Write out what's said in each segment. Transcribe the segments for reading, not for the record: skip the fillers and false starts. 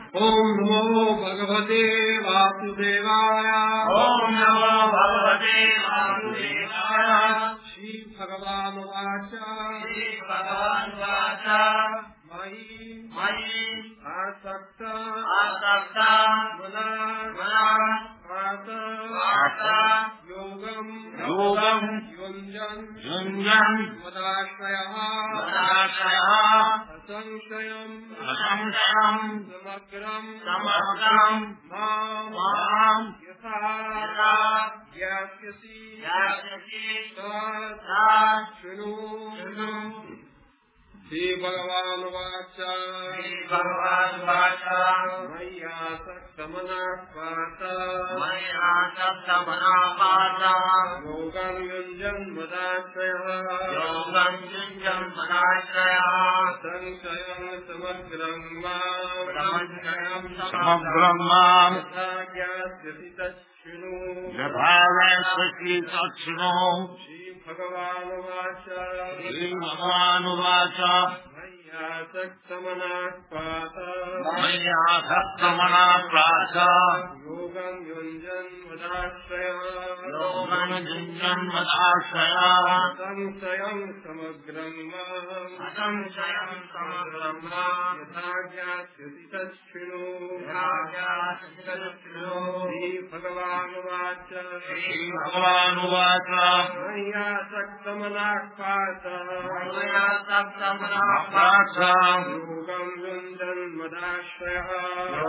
Om Namo Bhagavate Vasudevaya. Om Namo Bhagavate Vasudevaya. Shri Bhagavan Vacha. Shri Bhagavan Vacha. Mayi Asakta Mana Vata Yogam Yunjan Madashraya Asamshayam Samagram Mam Yatha Yasyasi Tat Shunu Shri Bhagavan Vacha. Maya Saktamana Pata. Yogam Yunjan Madashraya. Sankayam Samagram Mam. Yatha Yasyasi Tachunu. Shri Bhagavan Vacha. Maya Saktamana Pata. Yogam Yunjan Madashraya. Sankayam Samagram Yatha Yasyasi Tachunu. Shri Bhagavan Vacha. Maya Saktamana Pata. Yogam Yunjan Madashraya.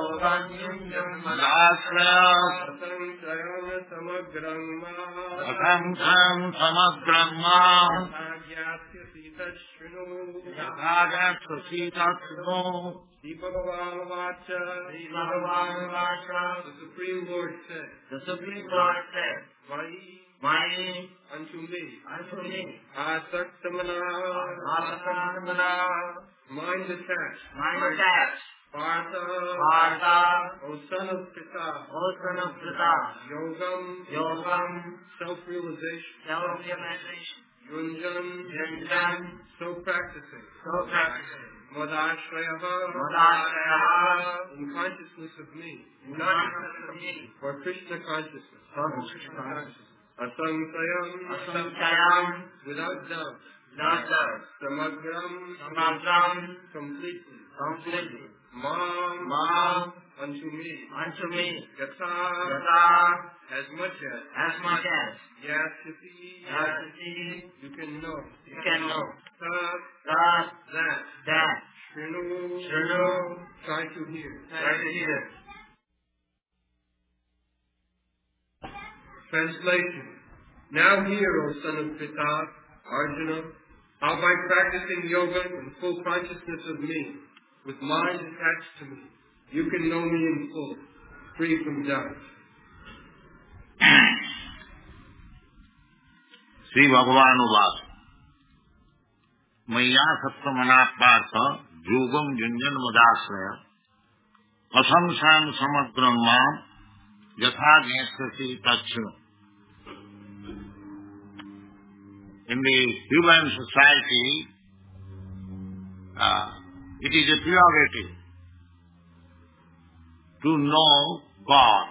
Sankayam Samagram Yasyasi Tachunu. Shri Bhagavan Vacha. The Supreme Lord said, Mayi unto me, Asaktamana, mind attached, Partha, O son of Pita, Yogam, self-realization, Yunjan, so practicing, Madashraya, in consciousness of me, for Krishna consciousness, Asamsayam, without doubt, Samagram, completely, Mam, unto me, Yatha, as much as, Yasyasi, you can know, Tat, that, Shrinu, try to hear. Translation. Now hear, O son of Pita, Arjuna, how by practicing yoga in full consciousness of me, with mind attached to me, you can know me in full, free from doubt. Sri Bhagavan Vacha. Maya Saktamana Pata. Yogam Yunjan Madashraya. Asamsam Samagram Mam. Yatha Yasyasi Tachunu. In the human society, it is a prerogative to know God.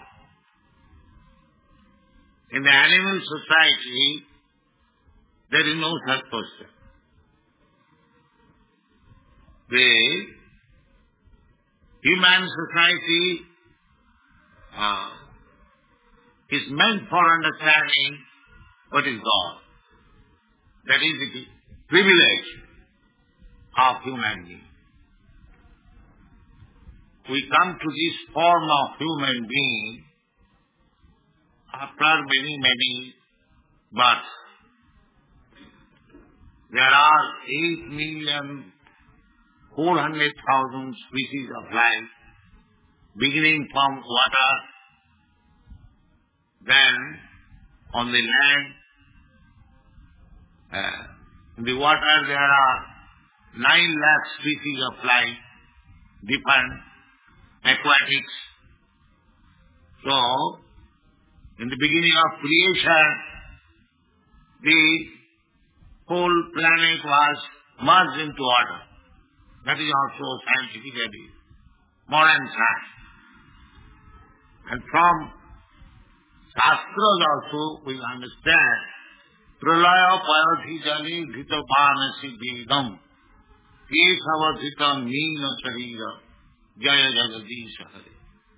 In the animal society, there is no such person. The human society is meant for understanding what is God. That is the privilege of human being. We come to this form of human being after many births. There are 8,400,000 species of life, beginning from water, then on the land. In the water there are 9 lakh species of life, different aquatics. So, in the beginning of creation, the whole planet was merged into water. That is also scientific evidence. modern science. And from Shastras also we understand Pralaya Payati Jali Dhita Panasi Vedam Kesavadhita Nina Sharira Jaya Jagadisha Hare.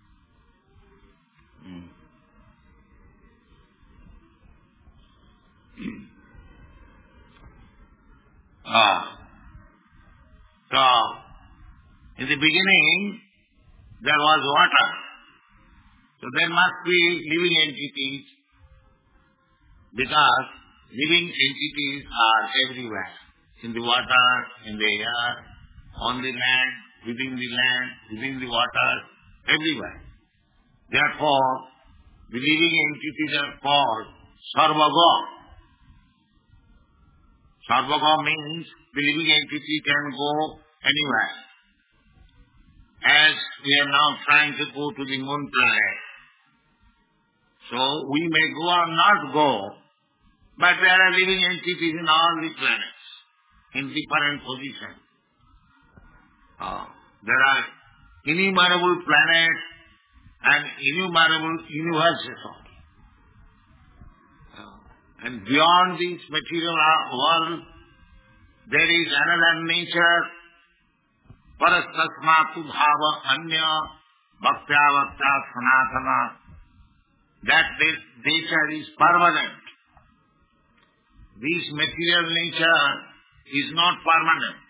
So, in the beginning, there was water. So there must be living entities, because living entities are everywhere. In the water, in the air, on the land, within the water, everywhere. Therefore, the living entities are called Sarvaga. Sarvaga means the living entity can go anywhere. As we are now trying to go to the moon planet, so we may go or not go, but there are living entities in all the planets, in different positions. There are innumerable planets and innumerable universes also. And beyond this material world, there is another nature, parastasmatu bhava anya bhaktya bhaktya sanatana. That nature is permanent. This material nature is not permanent.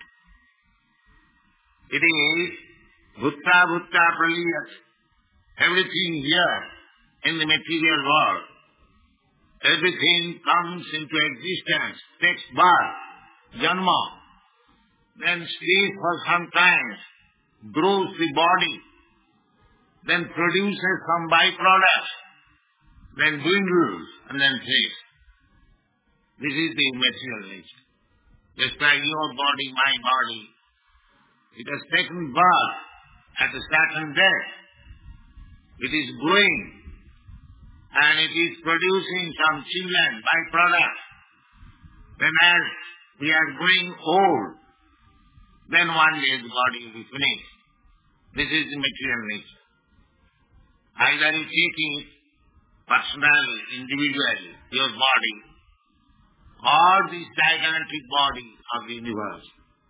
It is bhutta bhutta praliyat. Everything here in the material world, everything comes into existence, takes birth, janma, then stays for some time, grows the body, then produces some byproducts, then dwindles and then fades. This is the material nature. Just like your body, my body, it has taken birth at a certain date. It is growing and it is producing some children, byproducts. Then as we are growing old, then one day the body will be finished. This is the material nature. Either you take it personally, individually, your body, or the gigantic body of the universe.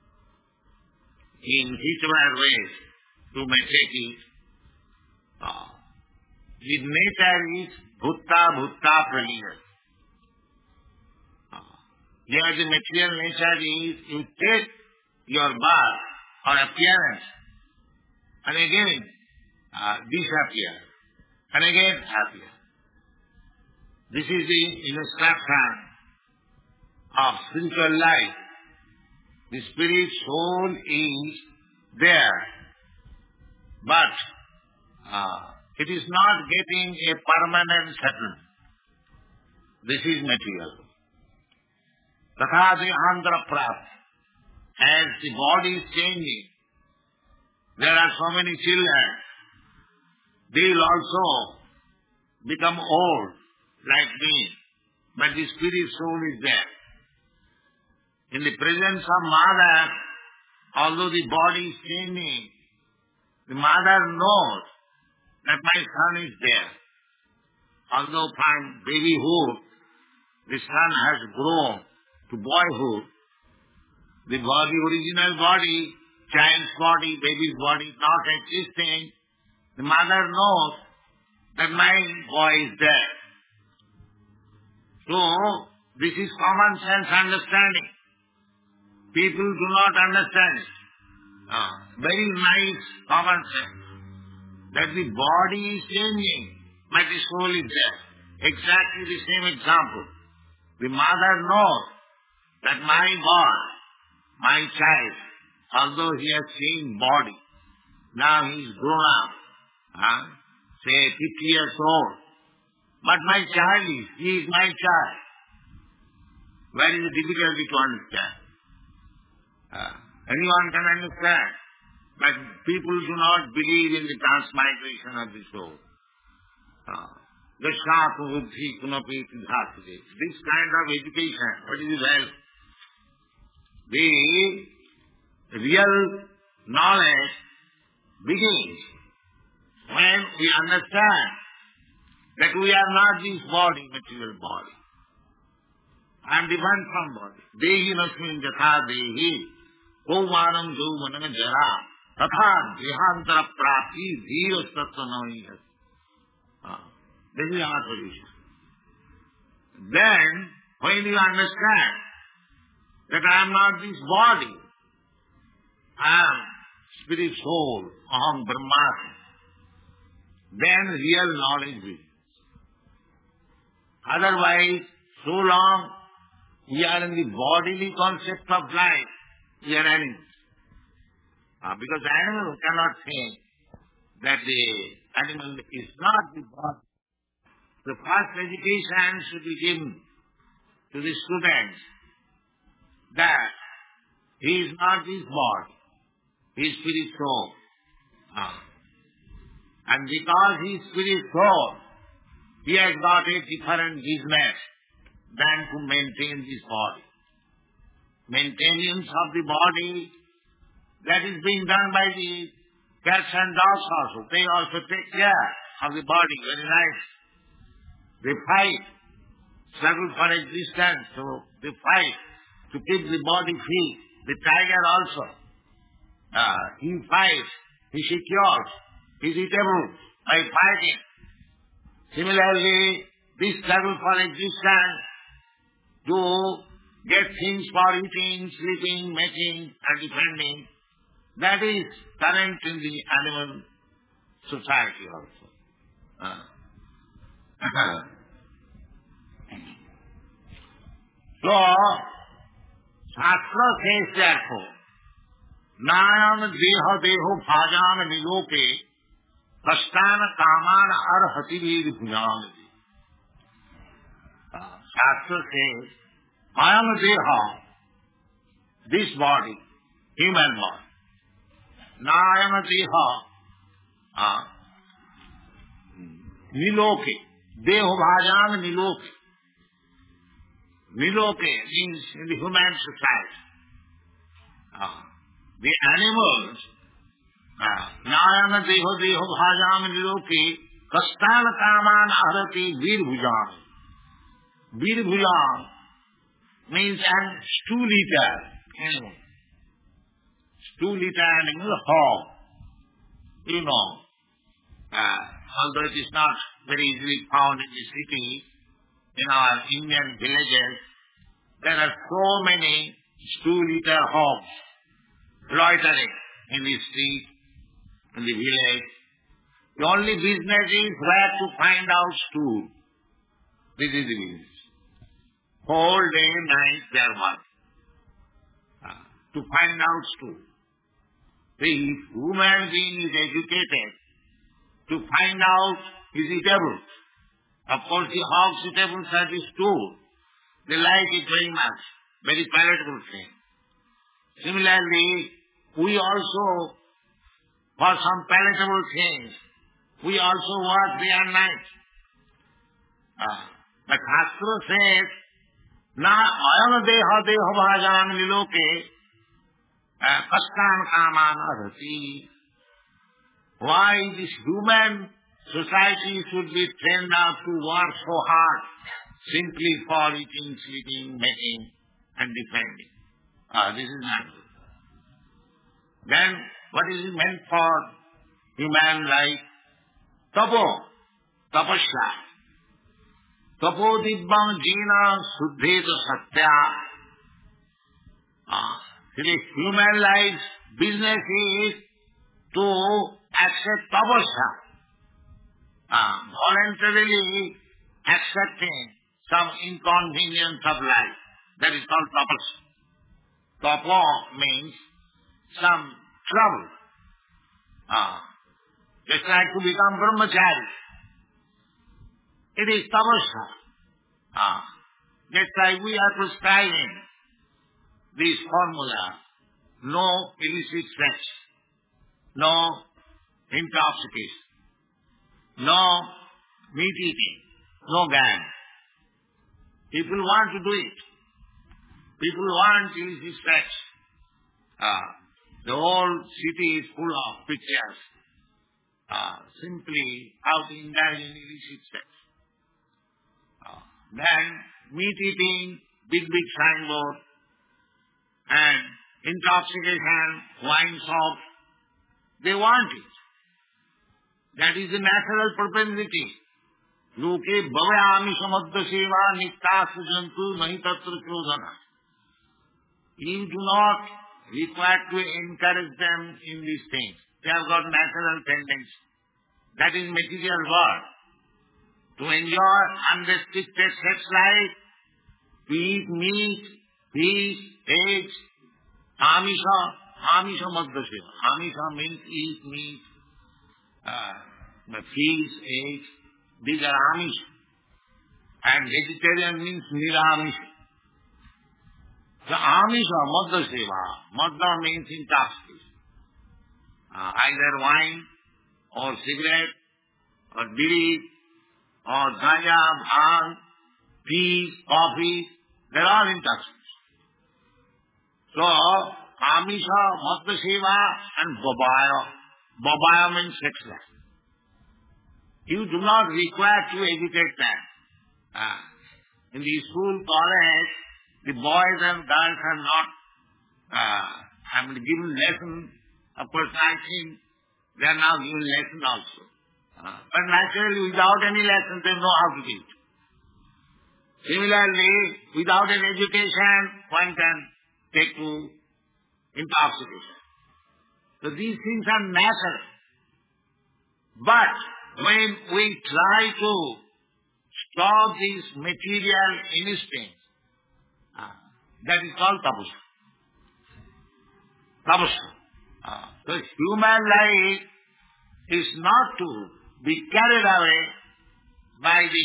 In whichever ways you may take it, the nature is bhutta bhutta praliyat. Here the material nature is you take your birth or appearance and again disappear and again appear. This is the instruction of spiritual life. The spirit soul is there, but it is not getting a permanent settlement. This is material. Tatha dehantara prapta. As the body is changing, there are so many children. They will also become old like me, but the spirit soul is there. In the presence of mother, although the body is changing, the mother knows that my son is there. Although from babyhood, the son has grown to boyhood, the body, original body, child's body, baby's body not existing, the mother knows that my boy is there. So, this is common sense understanding. People do not understand it. Very nice common sense. That the body is changing, but the soul is there. Exactly the same example. The mother knows that my boy, my child, although he has same body, now he is grown up, say 50 years old, but my child he is my child. Where is the difficulty to understand? Anyone can understand, but people do not believe in the transmigration of the soul. This kind of education, what is well? The real knowledge begins when we understand that we are not this body, material body. I am different from body. Dehi nasmin jatha dehi kaumanam jaumanam jara tatha dehantara prapti dhira sattvanami. This is our position. Then, when you understand that I am not this body, I am spirit soul, aham brahmasmi, then real knowledge begins. Otherwise, so long we are in the bodily concept of life, we are animals. Because animal cannot think that the animal is not the body. The first education should be given to the students that he is not his body, he is spirit soul. And because he is spirit soul, he has got a different business than to maintain this body. Maintenance of the body, that is being done by the cats and dogs also. They also take care of the body very nice. They fight, struggle for existence, so they fight to keep the body fit. The tiger also, he fights, he secures his eatable by fighting. Similarly, this struggle for existence to get things for eating, sleeping, making and defending, that is current in the animal society also. So, Shastra says therefore, Nayam deha deho bhajan niloke kastana kaman arhati vir bhujanati. Shastra says, Nayam deha, this body, human body, Nayam deha, niloke, deho bhajan niloke. Niloke means in the human society. The animals, Nayana deho deho bhajam niloke kastana kaman ahrati vir bhujan. Vir bhujan means an stool-eater animal. Stool-eater animal, hog. You know, although it is not very easily found in the city, in our Indian villages, there are so many stool-eater hogs loitering in the street, in the village. The only business is where to find out stool. This is the business. Whole day, night, they are working to find out stool. The human being is educated to find out his eatables. Of course, the hog's eatables are the stool. They like it very much. Very palatable thing. Similarly, we also, for some palatable things, we also work day and night. The Shastra says, Na ayam deha deho bhajan niloke kastan kaman arhati. Why this human society should be trained up to work so hard simply for eating, sleeping, making and defending? This is not good. Then what is it meant for human life? Tapo, tapasya. Tapo dibbam jina suddheta satya. The human life's business is to accept tapasya. Voluntarily accepting some inconvenience of life. That is called tapasya. Tapo means some trouble. Just like to become brahmachari. It is tapasya. Just like we are prescribing this formula, no illicit sex, no intoxication, no meat eating, no gang. People want to do it. People want illicit sex. The whole city is full of pictures, simply how to indulge in illicit sex. Then meat eating, big signboard, and intoxication, wine shops. They want it. That is the natural propensity. Loke bhavayami samadha seva niktasu jantu nahi tatra krodhana. You do not require to encourage them in these things. They have got natural tendency. That is material world. To enjoy unrestricted sex life, to eat meat, fish, eggs, amisha madhya seva. Amisha means eat meat, fish, eggs. These are amisha. And vegetarian means niramisha. So amisha madhya seva. Madhya means intoxication. Either wine or cigarette or bidi or ganja, bhang, tea, coffee, they are all intoxicants. So, amisha, madhya seva and babaya. Babaya means sex life. You do not require to educate them. In the school, college, the boys and girls are not given lesson. Of course, I think they are now given lesson also. But naturally, without any lesson, they know how to do it. Similarly, without an education, one can take to intoxication. So these things are natural. But when we try to stop these material instincts, that is called tapasya. Tapasya. So human life is not to be carried away by the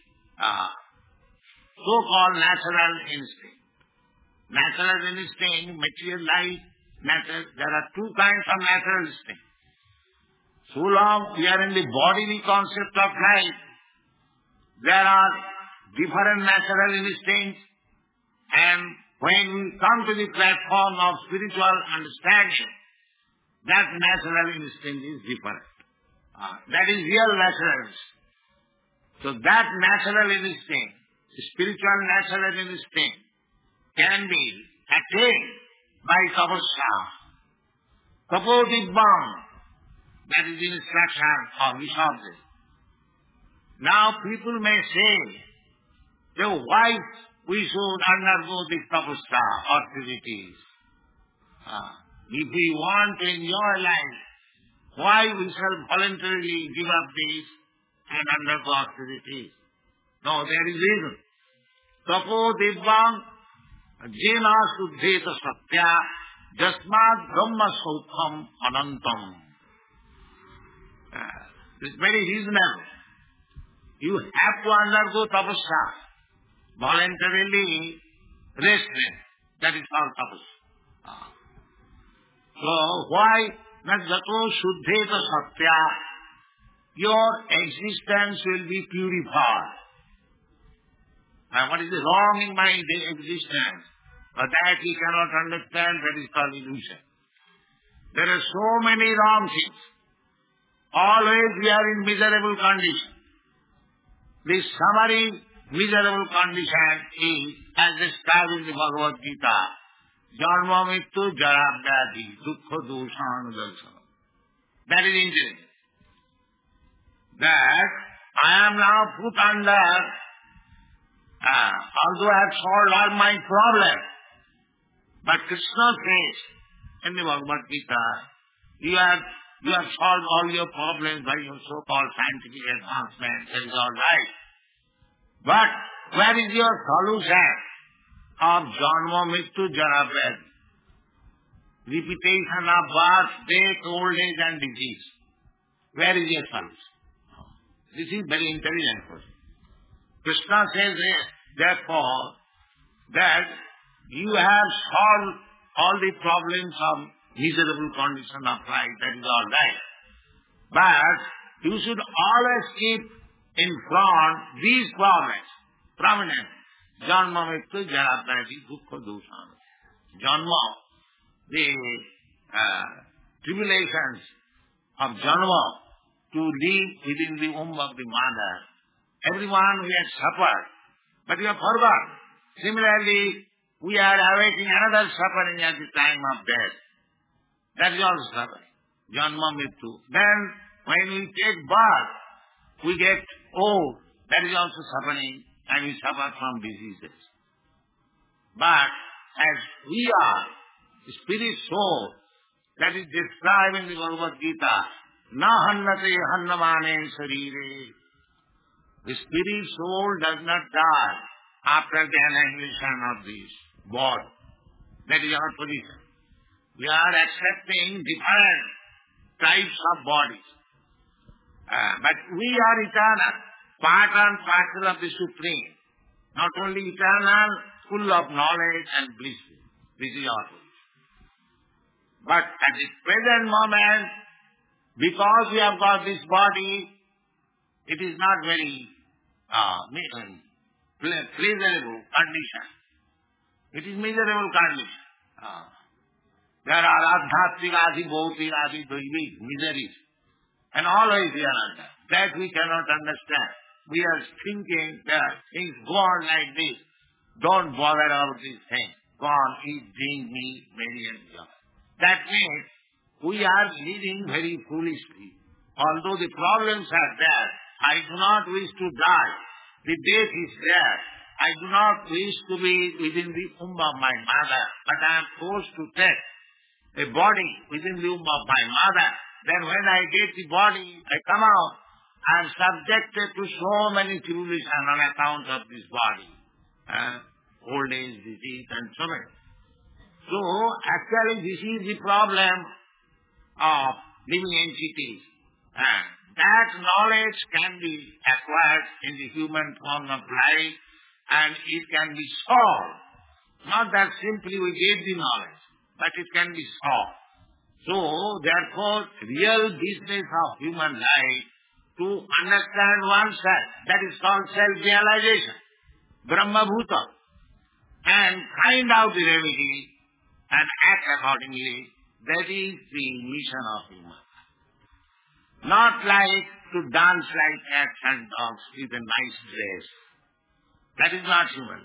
so-called natural instinct. Natural instinct, material life, there are two kinds of natural instinct. So long we are in the bodily concept of life, there are different natural instincts, and when we come to the platform of spiritual understanding, that natural instinct is different. That is real natural instinct. So that natural instinct, spiritual natural instinct, can be attained by tapasya. Tapodibbam, that is the instruction of Vishwamitra. Now people may say, why we should undergo this tapasya, austerities? If we want to enjoy life, why we shall voluntarily give up this and undergo austerities? No, there is reason. Tapo dibbam jena suddheta satya jasmad brahma saukham anantam. It's very reasonable. You have to undergo tapasya, voluntarily restraint. That is called tapasya. So why not jato shuddheta satya? Your existence will be purified. Now what is wrong in my existence? But that we cannot understand, that is called illusion. There are so many wrong things. Always we are in miserable condition. This summary miserable condition is, as described in the Bhagavad Gita, Janma Mittu Jara Vyadhi Dukkha Doshanu Darsana. That is intelligence. That I am now put under, although I have solved all my problems, but Krishna says in the Bhagavad Gita, you have solved all your problems by your so-called scientific advancement, that is all right. But where is your solution of Janma Mittu Jara Vyadhi? Repetition of birth, death, old age and disease. Where is your solution? This is very intelligent question. Krishna says therefore that you have solved all the problems of miserable condition of life, that is all right. But you should always keep in front these problems, prominent. Janma Mittu Jara Vyadhi Dukkha Doshana. Janma, the tribulations of Janma to live within the womb of the mother. Everyone we have suffered, but we have forgotten. Similarly, we are awaiting another suffering at the time of death. That is also suffering. Janma Mrityu. Then, when we take birth, we get old. That is also suffering, and we suffer from diseases. But, as we are, the spirit soul, that is described in the Bhagavad Gita, na hannate hannamane sarire. The spirit soul does not die after the annihilation of this body. That is our position. We are accepting different types of bodies. But we are eternal, part and parcel of the Supreme. Not only eternal, full of knowledge and bliss. This is our position. But at the present moment, because we have got this body, it is not very pleasurable condition. It is miserable condition. There are adhatvik, adi, bhautik, adi, doivik, miseries. And always we are under. That we cannot understand. We are thinking that things go on like this. Don't bother about these things. Go on, eat, drink, meat, marry and joy. That means we are living very foolishly. Although the problems are there, I do not wish to die. The death is there. I do not wish to be within the womb of my mother, but I am forced to take a body within the womb of my mother. Then when I get the body, I come out, I am subjected to so many tribulations on account of this body. Old age, disease and so many. So, actually this is the problem of living entities. That knowledge can be acquired in the human form of life and it can be solved. Not that simply we get the knowledge, but it can be solved. So, therefore, real business of human life to understand oneself, that is called self-realization, Brahma Bhuta, and find out the remedy and act accordingly, that is the mission of human. Not like to dance like cats and dogs with a nice dress. That is not human.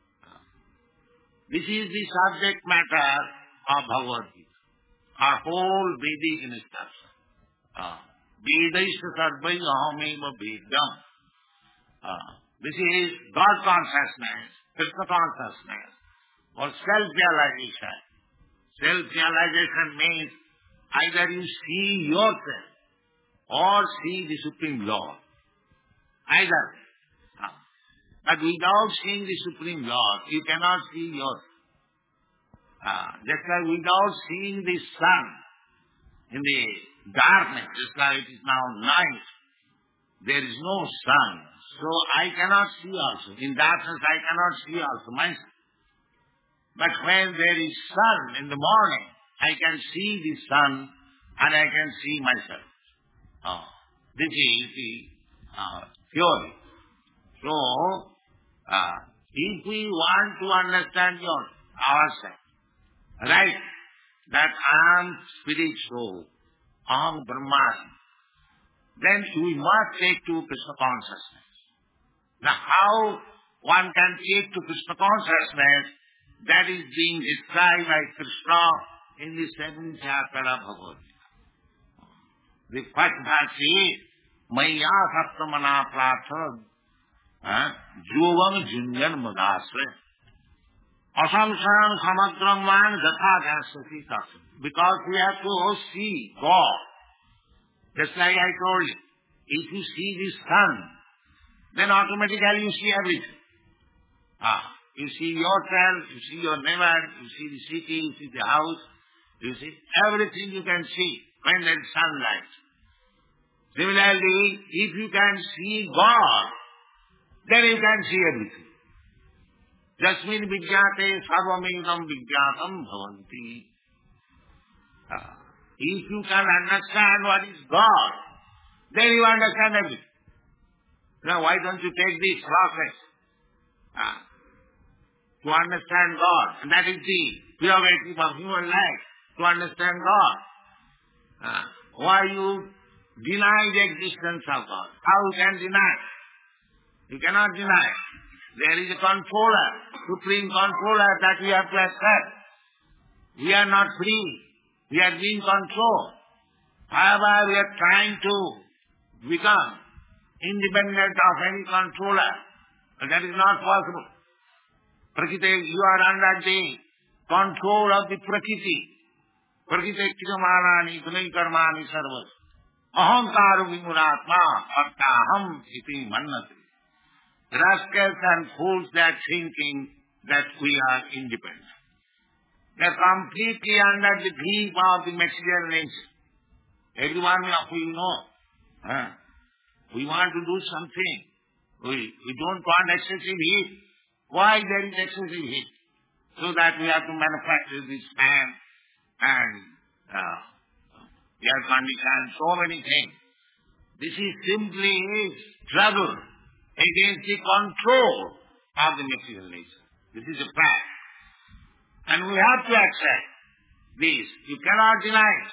This is the subject matter of Bhagavad Gita, our whole Vedic instruction. Vedaisya sarvai ahameva vedam. This is God consciousness, Krishna consciousness, or self-realization. Self-realization means either you see yourself or see the Supreme Lord. Either. But without seeing the Supreme Lord, you cannot see yourself. Just like without seeing the sun in the darkness, just like it is now night, there is no sun. So I cannot see also. In darkness I cannot see also myself. But when there is sun in the morning, I can see the sun and I can see myself. This is the theory. So, if we want to understand ourselves, right, that I am spirit soul, I am Brahman, then we must take to Krishna consciousness. Now, how one can take to Krishna consciousness, that is being described by Krishna in the 7th chapter of Bhagavad Gita. The first verse is, Maya Sattamana Pratha Jovam Junjan Madasre Asamsam Samadraman Gatha Dasati Tasam. Because we have to see God. Just like I told you, if you see the sun, then automatically you see everything. You see yourself, you see your neighbor, you see the city, you see the house, you see everything you can see when there is sunlight. Similarly, if you can see God, then you can see everything. Jasmin vijnate sarvamedam vijnatam bhavanti. If you can understand what is God, then you understand everything. Now why don't you take this process to understand God? And that is the prerogative of human life. to understand God. Why you deny the existence of God? How you can deny? You cannot deny. There is a controller, supreme controller that we have to accept. We are not free. We are being controlled. However, we are trying to become independent of any controller. But that is not possible. Prakriti, you are under the control of the Prakriti. Prakriti kriyamanani gunai karmani sarvas. Ahamkaru vimuratma attaham iti mannati. Rascals and fools that thinking that we are independent. They are completely under the grip of the material nature. Everyone we know. We want to do something. We don't want excessive heat. Why there is excessive heat? So that we have to manufacture this fan and air condition, so many things. This is simply struggle against the control of the material nature. This is a fact. And we have to accept this. You cannot deny it.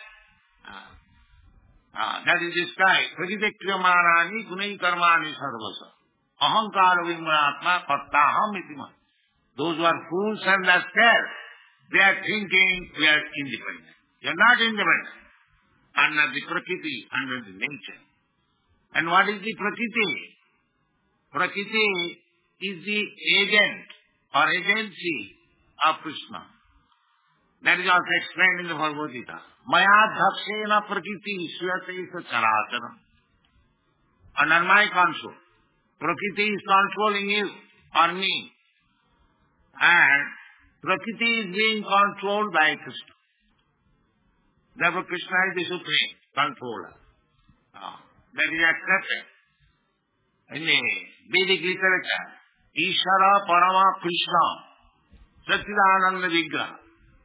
That is described. Prakriti kriyamanani gunai karmani sarvasa. Ahankara vimratma pattaham iti man. Those who are fools and rascals, they are thinking we are independent. You are not independent. Under the Prakriti, under the nature. And what is the Prakriti? Prakriti is the agent or agency of Krishna. That is also explained in the Bhagavad Gita. Maya dhapsena prakriti swayate characharam. Under my control. Prakriti is controlling you or me. And Prakriti is being controlled by Krishna. Therefore Krishna is the supreme controller. That is accepted. In the Vedic literature, Ishvara Parama Krishna, Satchidananda Vigraha.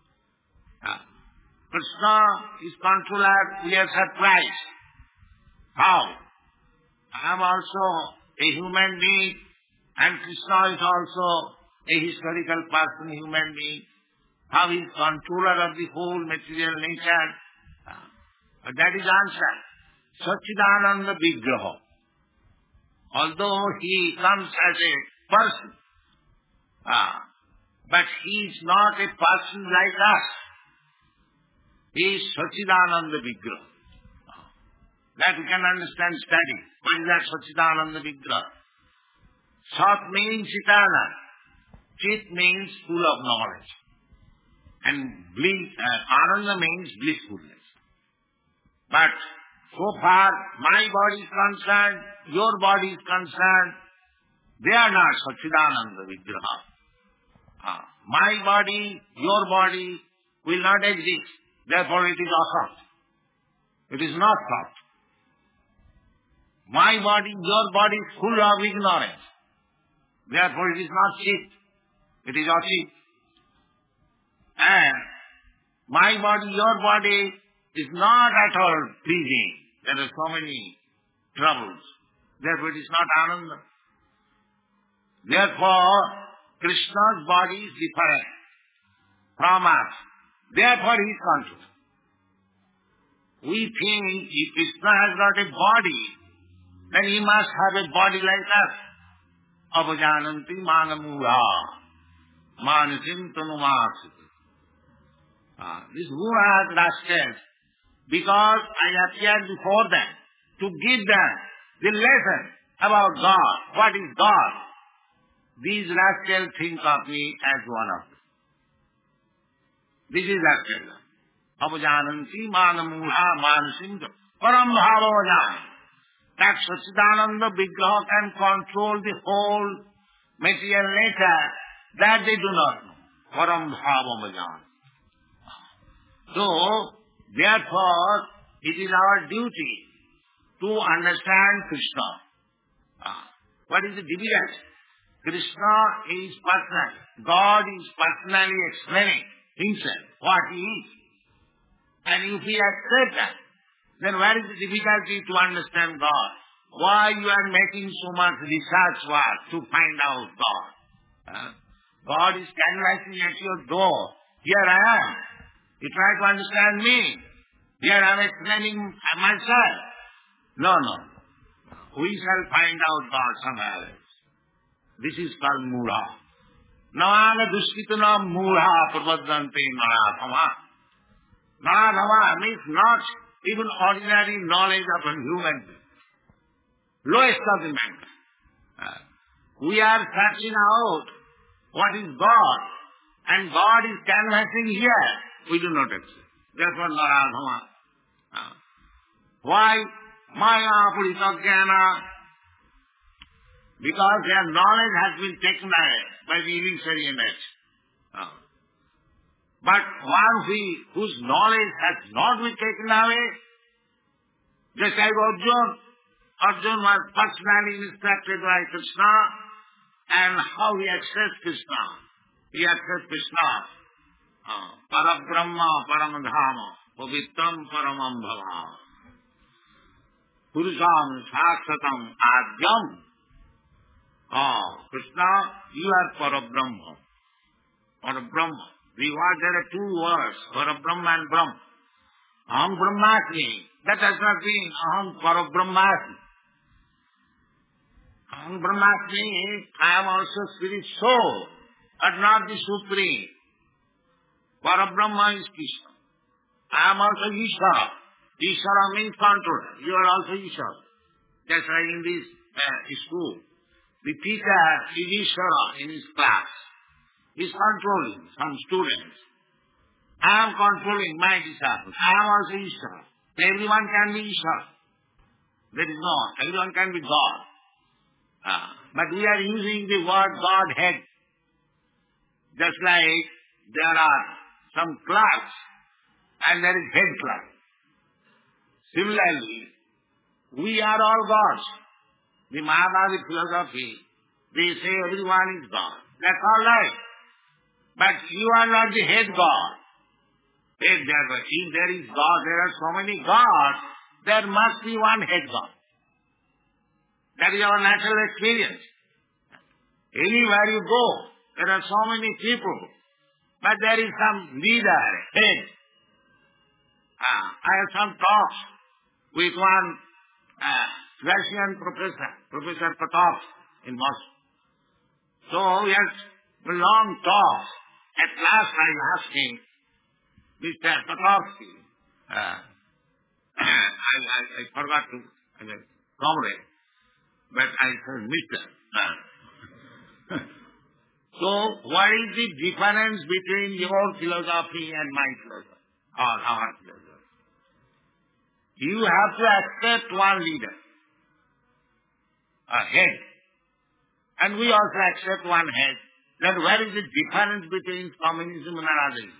Krishna is controller, we are surprised. How? I am also a human being and Krishna is also a historical person, human being. How he is controller of the whole material nature. That is answer. Satchidananda Vigraha. Although he comes as a person, but he is not a person like us. He is Satchidananda Vigraha. That we can understand, study. What is that Satchidananda Vigraha? Sat means eternal. Chit means full of knowledge. And Ananda means blissfulness. But so far, my body is concerned, your body is concerned, they are not Satchidananda Vigraha. My body, your body will not exist. Therefore it is asat. It is not sat. My body, your body is full of ignorance. Therefore it is not chit. It is asit. And my body, your body is not at all pleasing. There are so many troubles. Therefore it is not Ananda. Therefore Krishna's body is different from us. Therefore he is controlled. We think if Krishna has got a body, then he must have a body like us. Apajananti manamura manasim tanumasiti. This Mura rascals, because I appeared before them to give them the lesson about God. What is God? These rascals think of me as one of them. This is rascal. Apajananti manamura manasim param bhava. That Satchidananda Vigraha can control the whole material nature, that they do not know. Param bhava bhajan. So, therefore, it is our duty to understand Krishna. What is the difference? Krishna is personal. God is personally explaining himself, what he is. And if we accept that, then where is the difficulty to understand God? Why you are making so much research work to find out God? God is canvassing at your door. Here I am. You try to understand me. Here I am explaining myself. No. We shall find out God somewhere else. This is called mudha. Navana duskitana mudha prabhaddante naradhama. Naradhama means not even ordinary knowledge of a human being. Lowest of the mankind. We are searching out what is God, and God is canvassing here. We do not accept. Therefore, naradhama. Why? Maya purita jnana. Because their knowledge has been taken away by the illusory image. But one whose knowledge has not been taken away, just like Arjuna was personally instructed by Krishna, and how he accepts Krishna. He accepts Krishna. Parabrahma, Paramadhama, Pavitram, Paramam Bhava. Purusham, Shakshatam, Adyam. Krishna, you are Parabrahma. Parabrahma. There are two words, Parabrahma and Brahma. Aham Brahmasmi. That does not mean Aham Parabrahmasmi. Aham Brahmasmi, I am also spirit soul, but not the supreme. Parabrahma is Krishna. I am also Ishvara. Ishvara means controller. You are also Ishvara. That's why in this school, the teacher is Ishvara in his class. He is controlling some students. I am controlling my disciples. I am also Ishvara. Everyone can be Ishvara. There is no, everyone can be God. But we are using the word Godhead. Just like there are some clerks and there is head clerk. Similarly, we are all gods. The Mayavadi philosophy, they say everyone is God. That's all right. But you are not the head God. If there is God, there are so many gods, there must be one head God. That is our natural experience. Anywhere you go, there are so many people, but there is some leader, head. I have some talks with one Russian professor, Professor Patov in Moscow. So we had a long talk. At last I asked him, Mr. Patovsky, I forgot to, comrade, but I said Mr. So what is the difference between your philosophy and my philosophy, or our philosophy? You have to accept one leader, a head, and we also accept one head. Then where is the difference between communism and anarchism?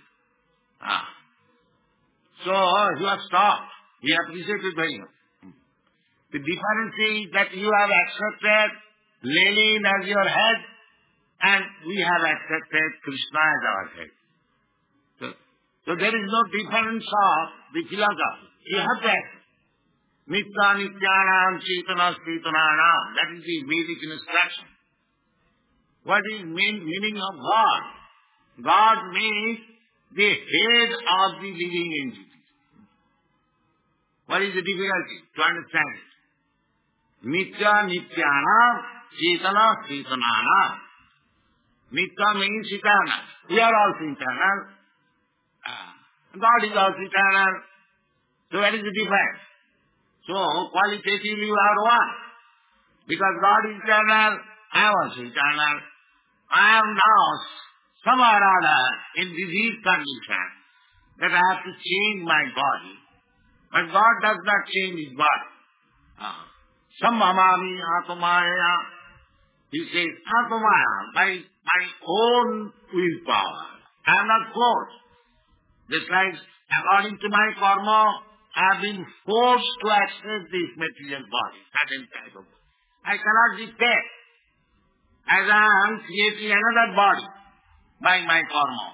So he was stopped. He appreciated very much. The difference is that you have accepted Lenin as your head, and we have accepted Krishna as our head. So there is no difference of the philosophy. You have to accept. Nitya nityanam chetana chetananam. That is the Vedic instruction. What is meaning of God? God means the head of the living entities. What is the difficulty to understand it? Nitya nityanam chetana chetananam. Nitya means eternal. We are also eternal. God is also eternal. So what is the difference? So qualitatively you are one. Because God is eternal, I am also eternal. I am now somehow or other in disease condition that I have to change my body. But God does not change his body. Samamami atamaya. He says, atamaya, by my own willpower. I am not forced. Just like according to my karma, I have been forced to accept this material body, certain type of body. I cannot dictate. As I am creating another body by my karma.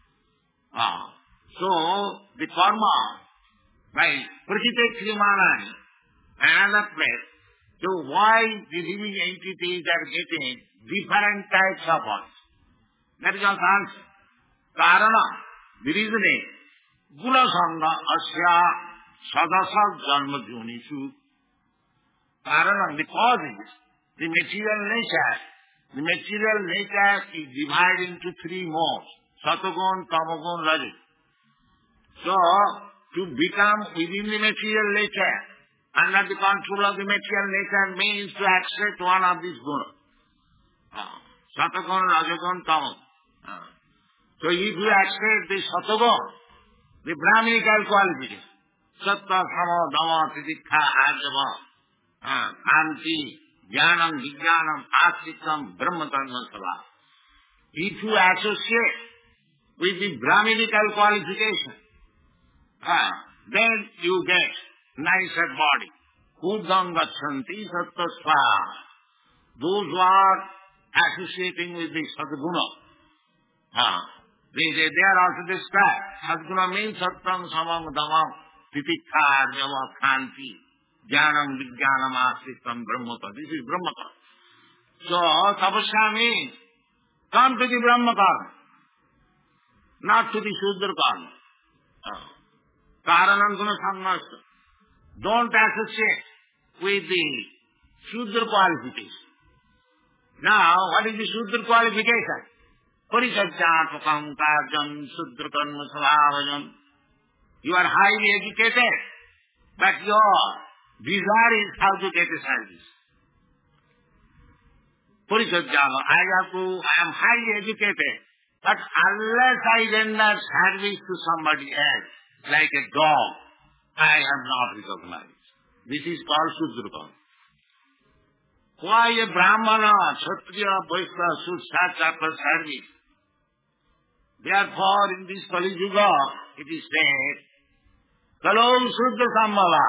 So, the karma, by Prakite Krimanani, another place, so why the living entities are getting different types of bodies? That is also answer. Karana, the reason is, Gunasanga asya sadasa janma junishu. Karanam, the cause is the material nature. The material nature is divided into three modes: Satagun, Tamagun, Rajas. So, to become within the material nature, under the control of the material nature, means to accept one of these gunas. Satagun, Rajagun, Tamagun. So if you accept the Satagun, the Brahminical qualification, Satta, Sama, Dhamma, Titikha, Ajava, Kanti, Jnanam, Vijnanam, Astitam, Brahma Karma Sabha. If you associate with the Brahminical qualification, then you get nicer body. Urdham Gachanti Satta Svaha. Those who are associating with the Sadguna, they are also described. Sadguna means Sattam, Samam, Dhammam, Titikha, Arjava, Kanti, Jnanam, Vijnanam, Astitam, Brahmata. This is Brahmata. So, tapasya means come to the Brahma karma, not to the Shudra karma. Karanam guna samnasta. Don't associate with the Shudra qualification. Now, what is the Shudra qualification? Parisajjatmakam karjam Shudra karma salavajam. You are highly educated, but your desire is how to get a service. Parisajjama, I am highly educated, but unless I render service to somebody else, like a dog, I am not recognized. This is called Shudra. Why a Brahmana, Kshatriya, Vaishya should search after service? Therefore, in this Kali Yuga, it is said, Kalo Shudra Sambhava.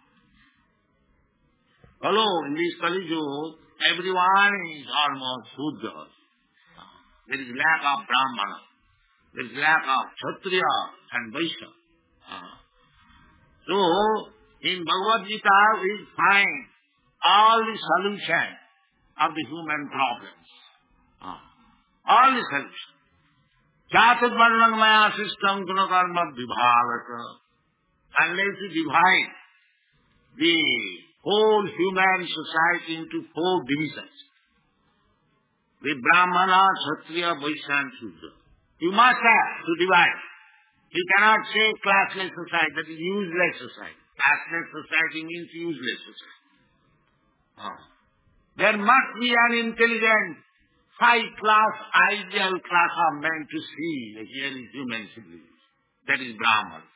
Kalo, in this Kali Yuga, everyone is almost Shudra. There is lack of Brahmana. There is lack of Kshatriya and Vaishya. So, in Bhagavad Gita, we find all the solution of the human problems. All the solution. Chaturvarnam maya system gunakarma vibhavata. Unless you divide the whole human society into four divisions, the Brahmana, Kshatriya, Vaishya and Shudra. You must have to divide. You cannot say classless society, that is useless society. Classless society means useless society. There must be an intelligent, high-class, ideal class of men to see here is human civilization. That is Brahmans.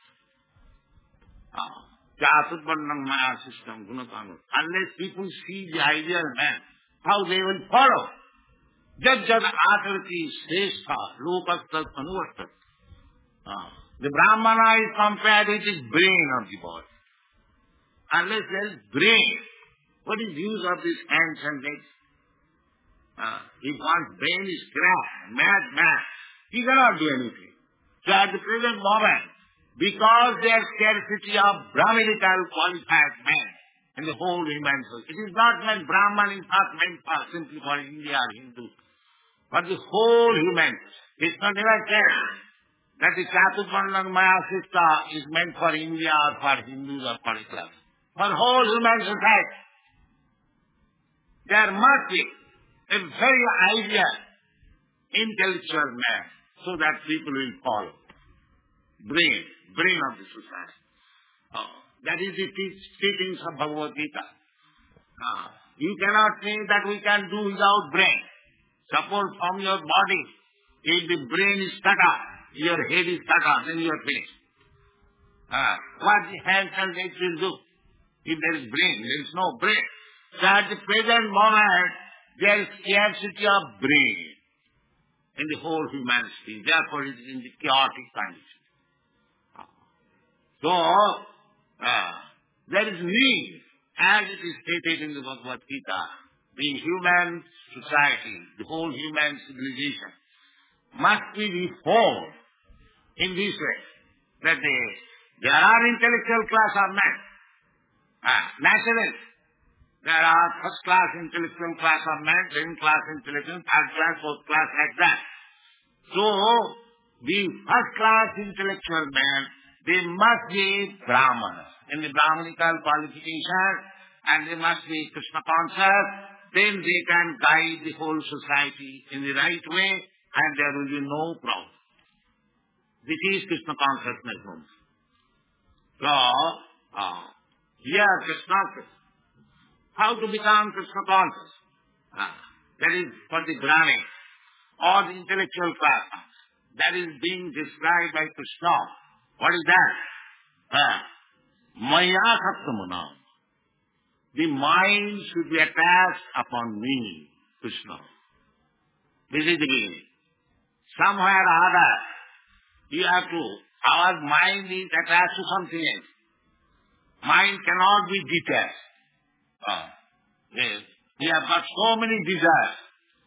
Chaturvarnam maya system, gunakarma. Unless people see the ideal man, how they will follow. Jad jad akriti shrestha, lokastat anuvastat. The Brahmana is compared with his brain of the body. Unless there is brain, what is use of these hands and legs? If one's brain is cracked, mad, he cannot do anything. So at the present moment, because there is scarcity of Brahminical qualified men in the whole human society, it is not meant, Brahman is not meant for simply for India or Hindus, but the whole human society. It's not never said that the Chaturvarnam maya system is meant for India or for Hindus or for Islam. For whole human society, there must be a very ideal, intellectual man, so that people will follow. Brain of the society. That is the teachings of Bhagavad Gita. You cannot say that we can do without brain. Suppose from your body, if the brain is cut off, your head is cut off, then you are finished. What the hands and legs will do? If there is brain, there is no brain. So at the present moment, there is scarcity of brain in the whole humanity. Therefore, it is in the chaotic condition. So, there is need, as it is stated in the Bhagavad Gita, the human society, the whole human civilization, must be reformed in this way, that there are intellectual class of men, naturally. There are first class intellectual class of men, second class intellectual, third class, fourth class, like that. So, the first class intellectual men, they must be Brahmanas, in the Brahmanical qualification, and they must be Krishna conscious. Then they can guide the whole society in the right way, and there will be no problem. This is Krishna consciousness only. So, here Krishna, how to become Krishna conscious? That is for the Brahmin or the intellectual class. That is being described by Krishna. What is that? Maya Sattamana. The mind should be attached upon me, Krishna. This is the beginning. Somewhere or other, you have to, our mind is attached to something else. Mind cannot be detached. Yes. We have got so many desires.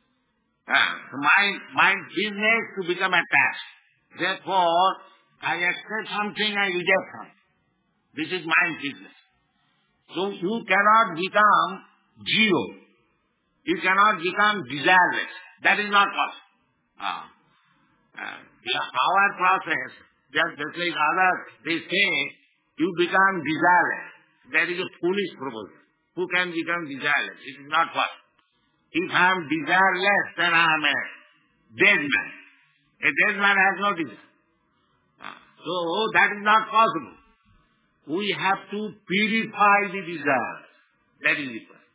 Mind business to become attached. Therefore, I accept something, I reject something. This is mind business. So you cannot become zero. You cannot become desireless. That is not possible. Our process, just like others, they say, you become desireless. That is a foolish proposal. Who can become desireless? It is not possible. If I am desireless, then I am a dead man. A dead man has no desire. So that is not possible. We have to purify the desire. That is the point.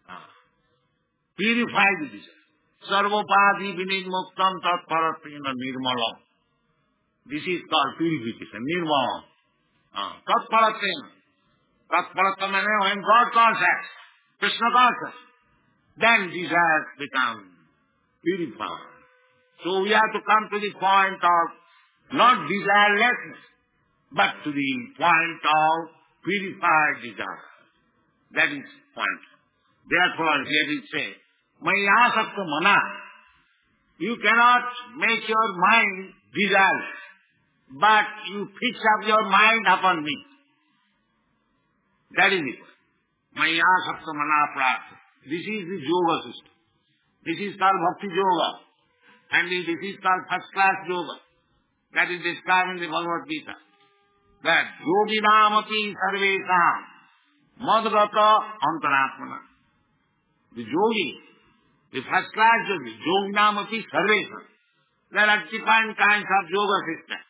Purify the desire. Sarvopadi vinimuktam tatparatina nirmalam. This is called purification. Nirmalam. Tatparatina. Tatparatina means when God conscious, Krishna conscious, then desires become purified. So we have to come to the point of not desirelessness, but to the point of purified desire. That is the point. Therefore, here it says, Maya Sattamana. You cannot make your mind desireless, but you fix up your mind upon me. That is it. Maya Sattamana Prartha. This is the yoga system. This is called Bhakti Yoga. And this is called first class yoga. That is described in the Bhagavad Gita. That yoginamati sarvesam madgata antaratmana. The yogi, the first class yogi, yoginamati sarvesam. There are different kinds of yoga systems.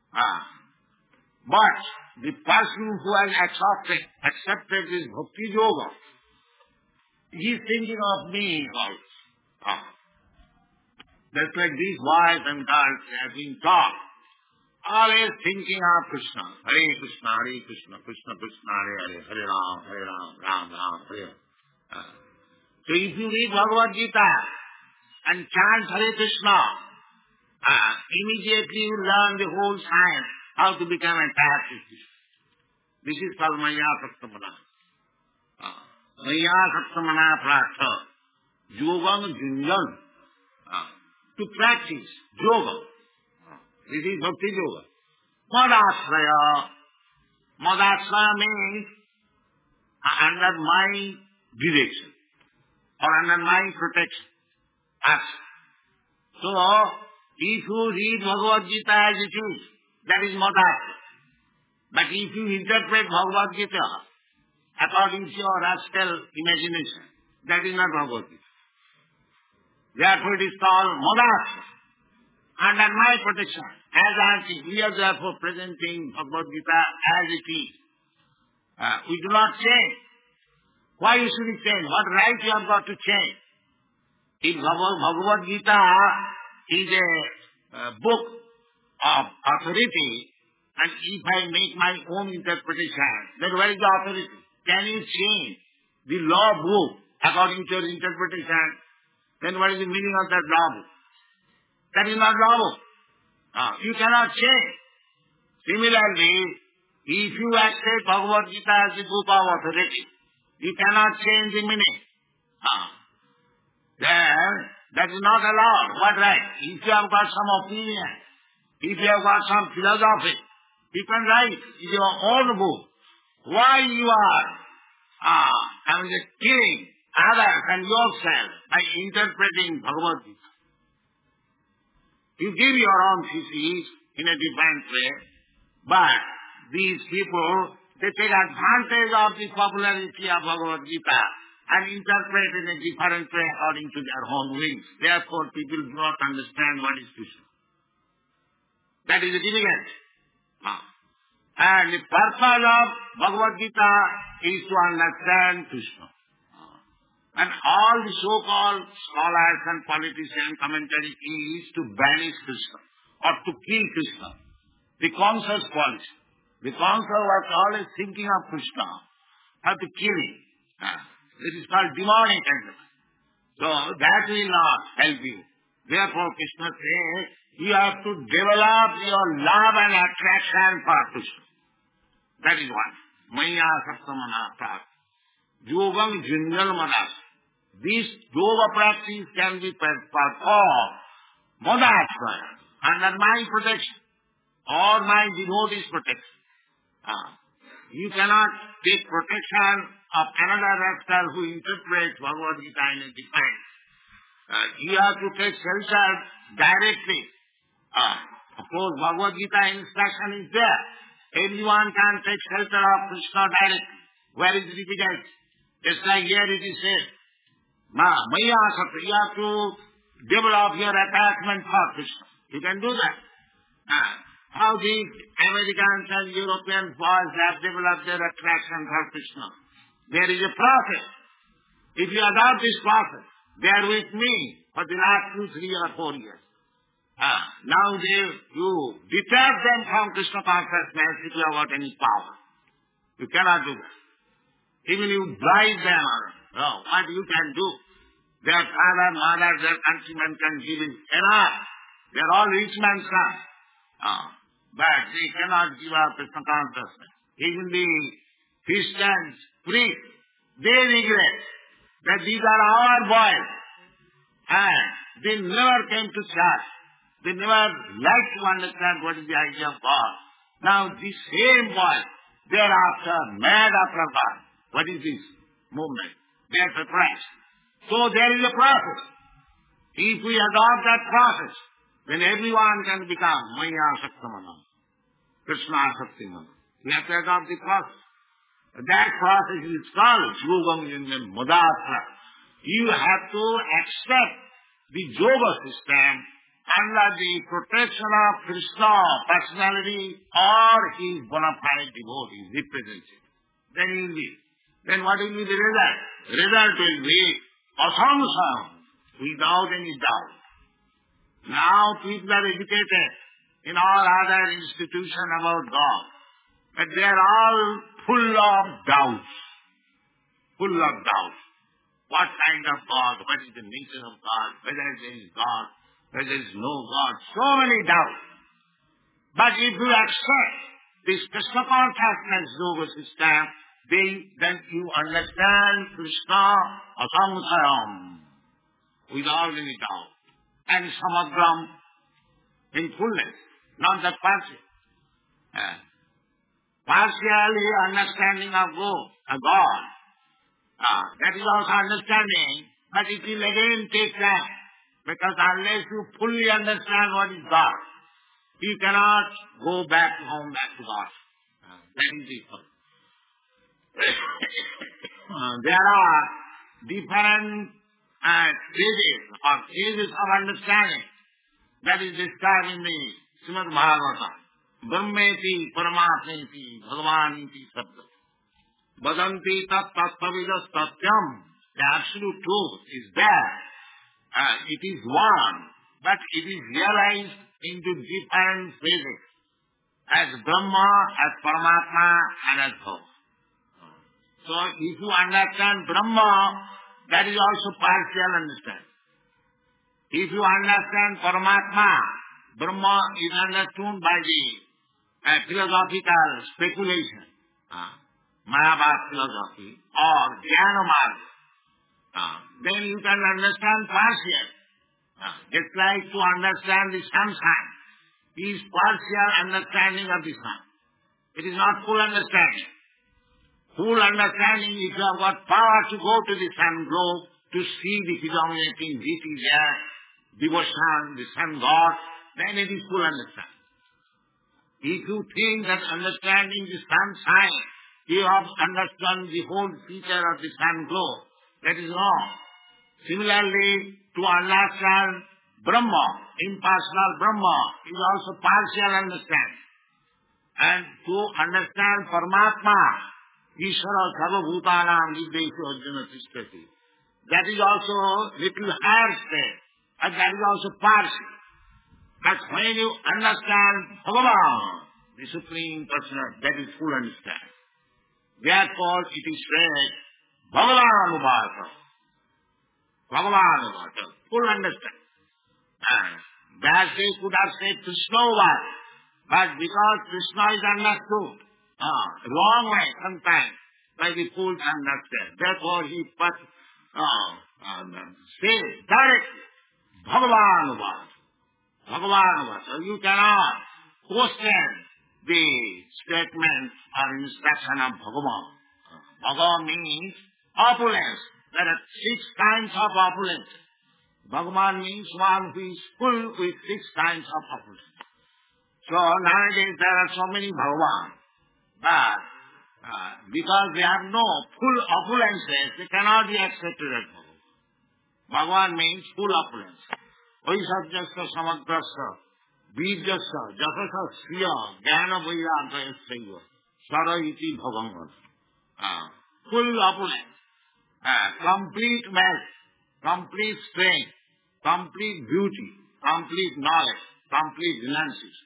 But the person who has accepted this Bhakti Yoga, he is thinking of me also. Just like these boys and girls have been taught, always thinking of Krishna. Hare Krishna, Hare Krishna, Krishna Krishna, Hare Hare, Hare Ram, Hare Ram, Ram Ram, Hare Hare. So if you read Bhagavad Gita and chant Hare Krishna, immediately you learn the whole science, how to become attached to Krishna. This is called Maya Sattamana. Maya Sattamana Prartha. Yoga Junjan. To practice yoga. This is Bhakti Yoga. Madasraya. Madasraya means under my direction or under my protection. So, if you read Bhagavad Gita as it is, that is Madasraya. But if you interpret Bhagavad Gita according to your rascal imagination, that is not Bhagavad Gita. Therefore it is called Madasraya. Under my protection, as I am saying, we are therefore presenting Bhagavad Gita as it is. We do not change. Why you should change? What right you have got to change? If Bhagavad Gita is a book of authority, and if I make my own interpretation, then where is the authority? Can you change the law book according to your interpretation? Then what is the meaning of that law book? That is not law book. You cannot change. Similarly, if you accept Bhagavad Gita as the book of authority, you cannot change the meaning. Then that is not allowed. What right? If you have got some opinion, if you have got some philosophy, you can write in your own book why you are killing others and yourself by interpreting Bhagavad Gita. You give your own thesis in a different way, but these people, they take advantage of the popularity of Bhagavad Gita and interpret in a different way according to their own wings. Therefore, people do not understand what is Krishna. That is difficult. And the purpose of Bhagavad Gita is to understand Krishna. And all the so-called scholars and politicians commentary is to banish Krishna or to kill Krishna. The conscious policy. The conscious was always thinking of Krishna, how to kill him. This is called demonic entity. So that will not help you. Therefore Krishna says, you have to develop your love and attraction for Krishna. That is one. Maya Sattamana Prati. Yogam Junjal Madas. This yoga practice can be performed Madasvaya, under my protection or my devotee's protection. You cannot take protection of another rascal who interprets Bhagavad Gita in a different. You have to take shelter directly. Of course, Bhagavad Gita instruction is there. Everyone can take shelter of Krishna directly. Where is it difficult? Just like here it is said, Maya Sakta, you have to develop your attachment for Krishna. You can do that. How the Americans and European boys have developed their attraction for Krishna. There is a process. If you adopt this process, they are with me for the last 2, 3 or 4 years. Now you detach them from Krishna consciousness if you have got any power. You cannot do that. Even you bribe them, what you can do? Their father, mother, their countrymen can give him enough. They are all rich man's sons. But they cannot give up Krishna consciousness. Even the Christians, priests, they regret that these are our boys. And they never came to church. They never liked to understand what is the idea of God. Now these same boys, they are mad after God. What is this movement? They are surprised. So there is a process. If we adopt that process, then everyone can become Maya Saktamana, Krishna Saktimana. We have to adopt the process. That process is called Yogam Yunyan Madatra. You have to accept the yoga system under the protection of Krishna personality or his bona fide devotee representative. Then what will be the result? The result will be asamsam, without any doubt. Now people are educated in all other institutions about God, but they are all full of doubts. Full of doubts. What kind of God? What is the nature of God? Whether there is God? Whether there is no God? So many doubts. But if you accept this Krishna consciousness yoga system, then you understand Krishna asamsayam without any doubt. And samagram in fullness, not that partial. Partially understanding of God. That is also understanding, but it will again take time. Because unless you fully understand what is God, you cannot go back home, back to God. That is the point. There are different stages of understanding that is described in the Srimad Bhagavata. Brahmeti, Paramatmeti, Bhagavaniti Sabda. Vadanti tat tattvavidas tatyam. The absolute truth is there. It is one, but it is realized into different phases. As Brahma, as Paramatma, and as Bhava. So if you understand Brahma, that is also partial understanding. If you understand Paramatma, Brahma is understood by the philosophical speculation, Mayavad philosophy, or Jnana Marga, then you can understand partial. Just like to understand the sunshine is partial understanding of the sun. It is not full understanding. Full understanding, if you have got power to go to the sun globe, to see the predominating deity there, devotion, the sun god, then it is full understanding. If you think that understanding the sun sign, you have understood the whole feature of the sun glow, that is wrong. Similarly, to understand Brahma, impersonal Brahma, is also partial understanding. And to understand Paramatma, Ishvara Sarvabhutanam Niddeshu Arjuna Tishtati, that is also little higher state, and that is also partial. But when you understand Bhagavan, the Supreme Personality, that is full understanding. Therefore, it is said, Bhagavanubhasa. Bhagavanubhasa, full understanding. And Vyasdev could have said Krishnavada, but because Krishna is understood, wrong way sometimes, by the fools understand. Therefore, he says directly, Bhagavanubhasa. Bhagavanubhasa. So you cannot question the statement or instruction of Bhagavan. Bhagavan means opulence. There are 6 kinds of opulence. Bhagavan means one who is full with 6 kinds of opulence. So nowadays there are so many Bhagavan, but because they have no full opulences, they cannot be accepted as Bhagavan. Bhagavan means full opulence. Vaisajyasya samagrasya, Vijyasya, Jasasya Sriya, Jnana Vairagya Yasya, Sara iti Bhagavan. Full opulence, complete wealth, complete strength, complete beauty, complete knowledge, complete renunciation.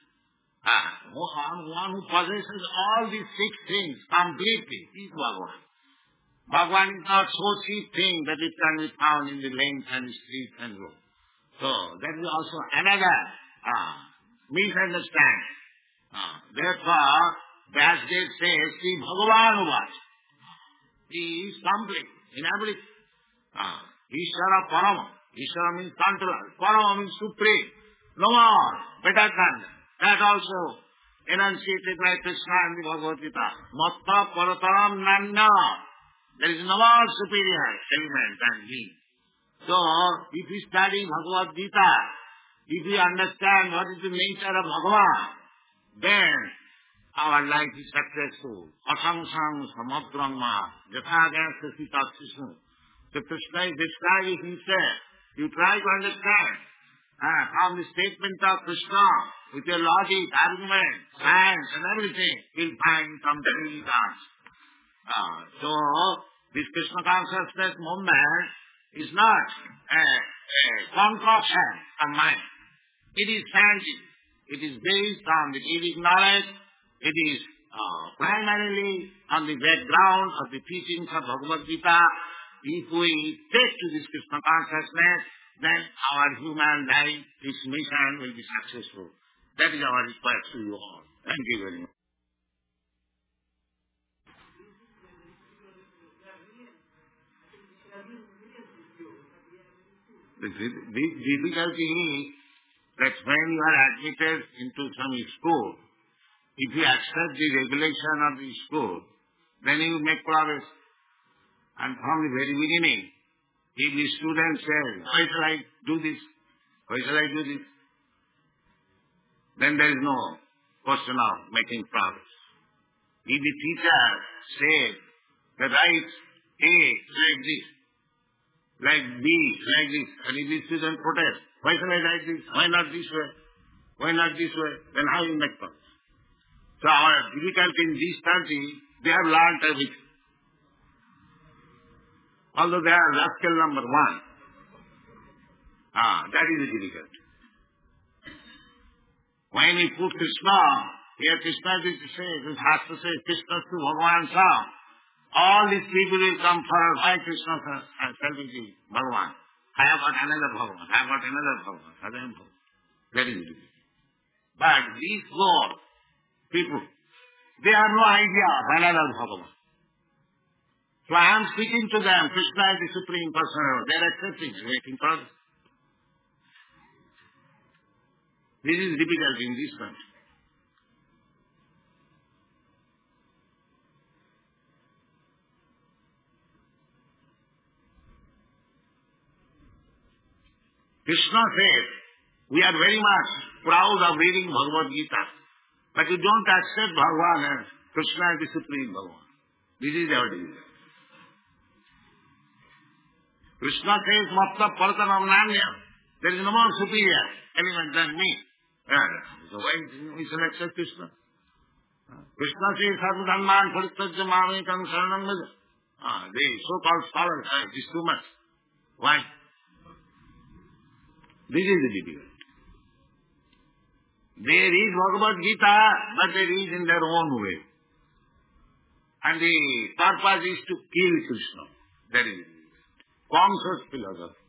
One who possesses all these 6 things completely is Bhagavan. Bhagavan is not so cheap thing that it can be found in the lanes and streets and roads. So that is also another misunderstanding. Therefore, Vyasdev says, see Bhagavanubhasa. He is complete in everything. Ishvara Parama. Ishvara means controller. Parama means supreme. No more, better than that. That also enunciated by Krishna in the Bhagavad Gita. Matta Parataram Nanya. There is no more superior element than he. So, if we study Bhagavad Gita, if we understand what is the nature of Bhagavan, then our life is successful. Asangsang samadrangma jathagasa sitaksisnu. So Krishna is describing himself. You try to understand from the statement of Krishna, with your logic, argument, science and everything, you'll find complete answer. So, this Krishna consciousness movement is not a concoction of mind. It is scientific. It is based on the Vedic knowledge. It is primarily on the background of the teachings of Bhagavad Gita. If we take to this Krishna consciousness, then our human life, this mission will be successful. That is our request to you all. Thank you very much. The difficulty is that when you are admitted into some school, if you accept the regulation of the school, then you make progress. And from the very beginning, if the student says, why shall I do this? Why shall I do this? Then there is no question of making progress. If the teacher says that write A like this, like B like this, and if the student protests, why shall I write this? Why not this way? Why not this way? Then how will you make progress? So our difficulty in this country, they have learned everything. Although they are rascal number 1. That is the difficulty. When we put Krishna, here Krishna is to say, it has to say Krishna to Bhagavan Sam. All these people will come forward. Why Krishna shall be Bhagavan? I have got another Bhagavan. I have got another Bhagavan. Another Bhagavan. That is it. But these four people, they have no idea of another Bhagavan. So I am speaking to them. Krishna is the Supreme Personality. They are accepting, waiting for us. This is difficult in this country. Krishna says, we are very much proud of reading Bhagavad Gita. But you don't accept Bhagavan as Krishna as the Supreme Bhagavan. This is our division. Krishna says, Matta Paratanam Nanya. There is no more superior element than me. So why we shall accept Krishna? Krishna says, Sarvadhamman Paritajya Mamekam Saranam Vaja. The so-called scholars say, it is too much. Why? This is the difficulty. They read Bhagavad Gita, but they read in their own way. And the purpose is to kill Krishna. That is it. Kamsa's philosophy.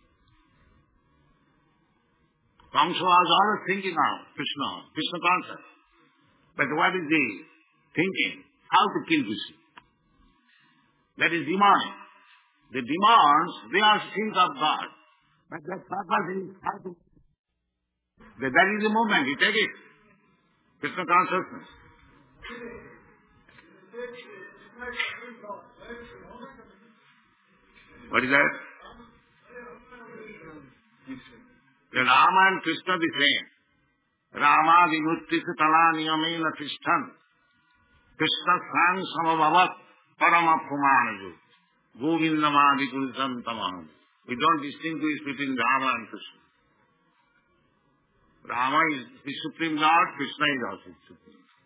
Kamsa was always thinking of Krishna concept. But what is the thinking? How to kill Krishna. That is demonic. The demons, they also think of God. But their purpose is how to... That is the movement, you take it. Krishna consciousness. What is that? The Rama and Krishna the same. Rama vinuttisya tala niyamena tishtan. Krishna sang samabhavat parama pumanayu. Govindamadi kurusantamaham. We don't distinguish between Rama and Krishna. Rama is the Supreme Lord, Krishna is also the Supreme Lord.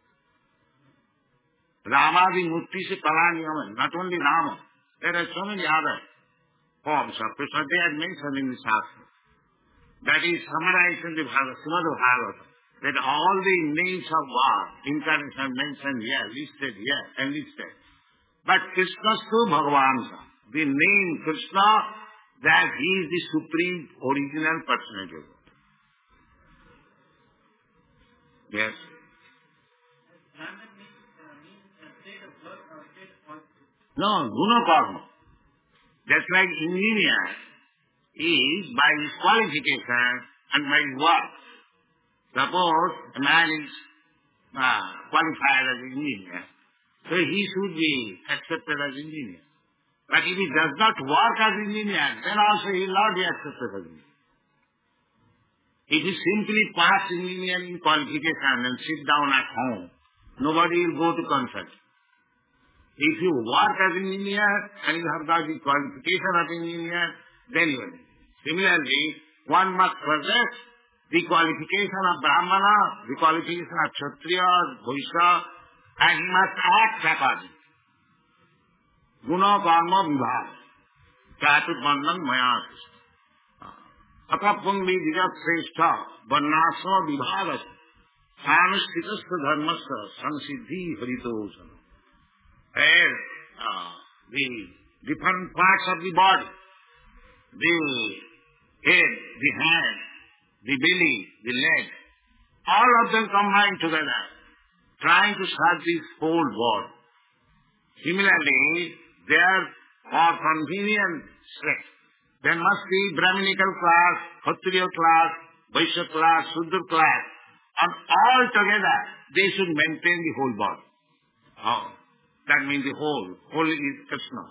Rama vinuttisya tala niyamena. Not only Rama. There are so many other forms of Krishna. They are mentioned in the Shastra. That is summarized in the Srimad Bhagavatam. That all the names of God, incarnation mentioned here, listed here, and listed. But Krishnastu Bhagavansa, the name Krishna, that he is the supreme original personality of God. Yes. No, guna karma. Just like engineer is by his qualification and by his work. Suppose a man is qualified as engineer, so he should be accepted as engineer. But if he does not work as engineer, then also he will not be accepted as engineer. If he simply pass engineering qualification and sit down at home, nobody will go to consult. If you work as an engineer and you have got the qualification of engineer, then you will. Similarly, one must possess the qualification of Brahmana, the qualification of Kshatriya, Vaishya, and he must act accordingly. Guna karma vibhag. Chatur bandhan maya krishna. Atapungvi vigat sreshta. Varnasma vibhagas. Sanushritasya dharmasya. Sansiddhi haritosana. Where the different parts of the body, the head, the hand, the belly, the leg, all of them combine together, trying to serve this whole world. Similarly, there for convenience sake, there must be Brahminical class, Kshatriya class, Vaishya class, Shudra class, and all together they should maintain the whole body. That means the whole is Krishna.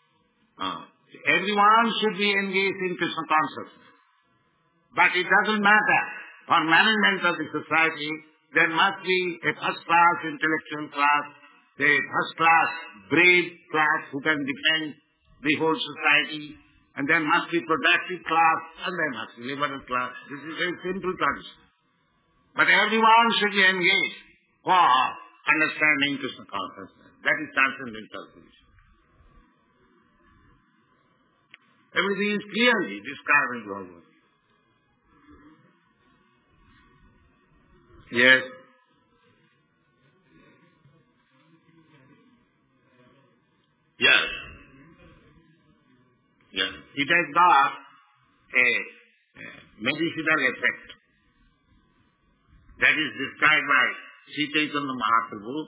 Everyone should be engaged in Krishna consciousness. But it doesn't matter. For management of the society, there must be a first-class intellectual class, a first-class brave class who can defend the whole society, and there must be productive class, and there must be liberal class. This is a simple concept. But everyone should be engaged for understanding Krishna consciousness. That is transcendental position. Everything is clearly described in Bhagavad Gita. Yes. Yes. Yes. It has got a medicinal effect. That is described by Sri Chaitanya Mahaprabhu.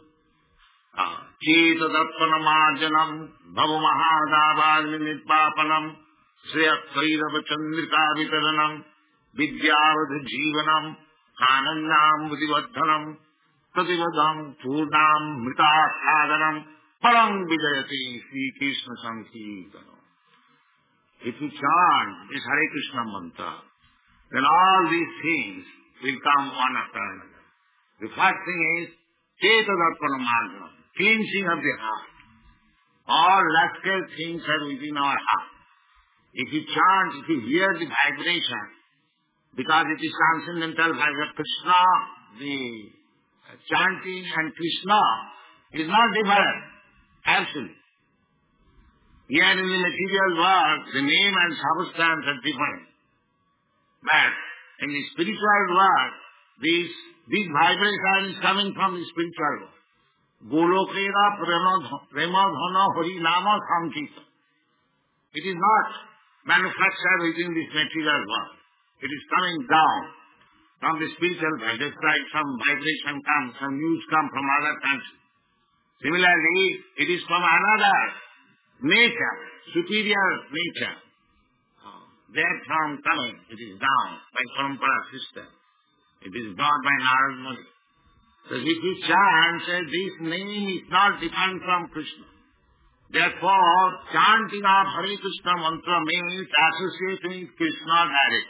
Chetadappanamarjanam bhava mahadabadvinitpapanam sriyatvairav chandrika vitaranam vidyavadha jivanam anandam budivadhanam prativadam purnam mritasadanam param vidayati Sri Krishna Sankirtanam. If you chant this Hare Krishna mantra, then all these things will come one after another. The first thing is Cetadarpana Marjana, cleansing of the heart. All rascal things are within our heart. If you chant, if you hear the vibration, because it is transcendental vibration, Krishna, the chanting and Krishna is not different. Absolutely. Here in the material world, the name and substance are different. But in the spiritual world, this vibration is coming from the spiritual world. Golokera premadhana hari nama sankita. It is not manufactured within this material world. It is coming down from the spiritual world. Just like some vibration comes, some news come from other countries. Similarly, it is from another nature, superior nature. Therefrom coming, it is down by parampara system. It is brought by Narad Muni. So if you chant, this name is not different from Krishna. Therefore, chanting of Hare Krishna mantra means associating with Krishna directly.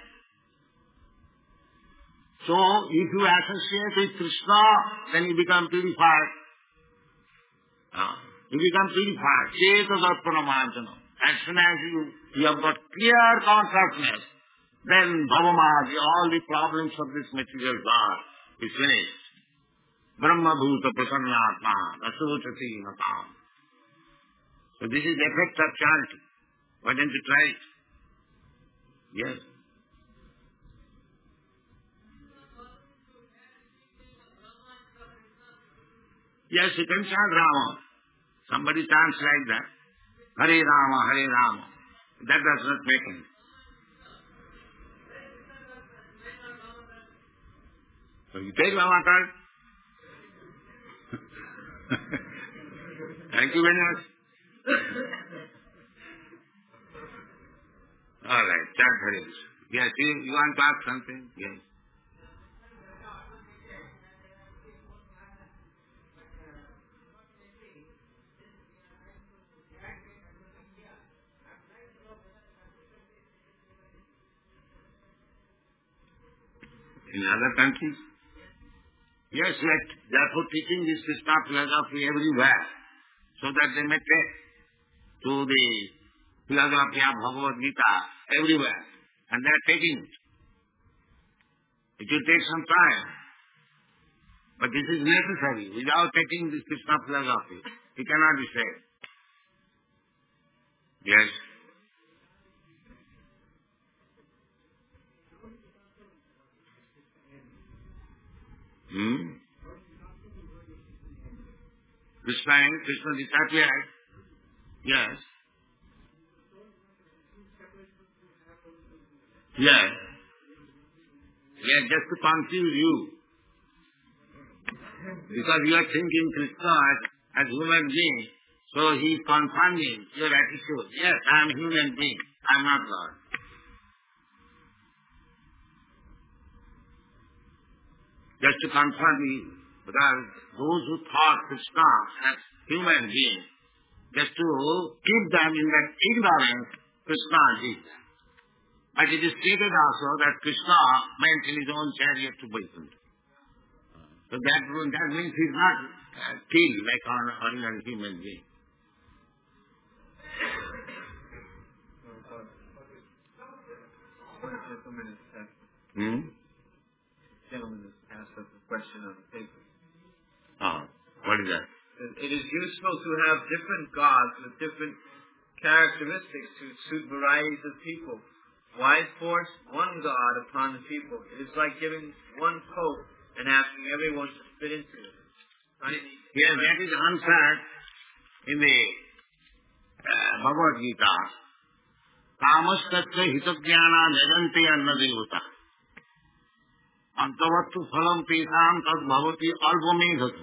So, if you associate with Krishna, then you become purified. You become purified. Cetadarpana Marjana. As soon as you have got clear consciousness, then Bhavamadi, all the problems of this material world is finished. Brahma Bhuta Prasannatma, Asotati Matam. So this is the effect of chanting. Why don't you try it? Yes. Yes, you can chant Rama. Somebody chants like that. Hare Rama, Hare Rama. That does not make him. So you take Rama card. Thank you very much. All right, chant Hare Krishna. Yes, you want to ask something? Yes. In other countries? Yes, therefore teaching this Krishna philosophy everywhere, so that they may take to the philosophy of Bhagavad Gita everywhere, and they are taking it. It will take some time, but this is necessary. Without taking this Krishna philosophy, he cannot be saved. Yes. Krishna disappeared. Yes. Yes. Yes, just to confuse you. Because you are thinking Krishna as human being, so he is confounding your attitude. Yes, I am human being. I am not God. Just to confirm you, because those who thought Krishna as human being, just to keep them in that ignorance, Krishna did that. But it is stated also that Krishna went in his own chariot to Vaikuntha. So that means he is not killed like an ordinary human being. Gentleman has asked us a question on the paper. What is that? It is useful to have different gods with different characteristics to suit varieties of people. Why force one God upon the people? It is like giving one pope and asking everyone to fit into it. Right? Yes, that is answered in the Bhagavad Gita. Kamastatya hitajnana jagante annadevata. Antavattu phalam tesam tad bhavati albamedhata.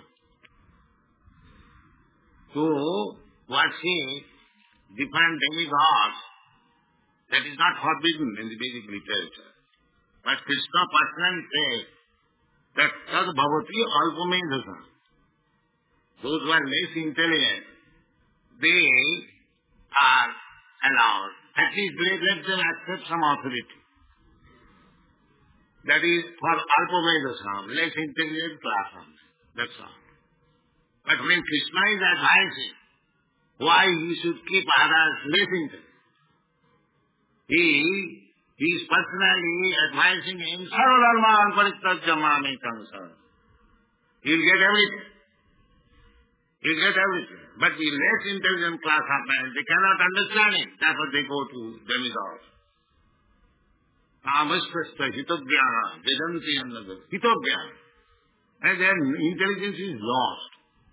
So, worship different demigods, that is not forbidden in the Vedic literature. But Krishna personally says that tad bhavati albamedhata. Those who are less intelligent, they are allowed. At least let them accept some authority. That is for Alpavedasam, less intelligent class only. That's all. But when Krishna is advising why he should keep others less intelligent, he is personally advising him, Sarvadharman Parityajya Mamekam Saranam. He will get everything. He will get everything. But the less intelligent class of man, they cannot understand it. That's why they go to demigods. Kamasprastha hitobhyana, vedanti annada, hitobhyana. And then intelligence is lost.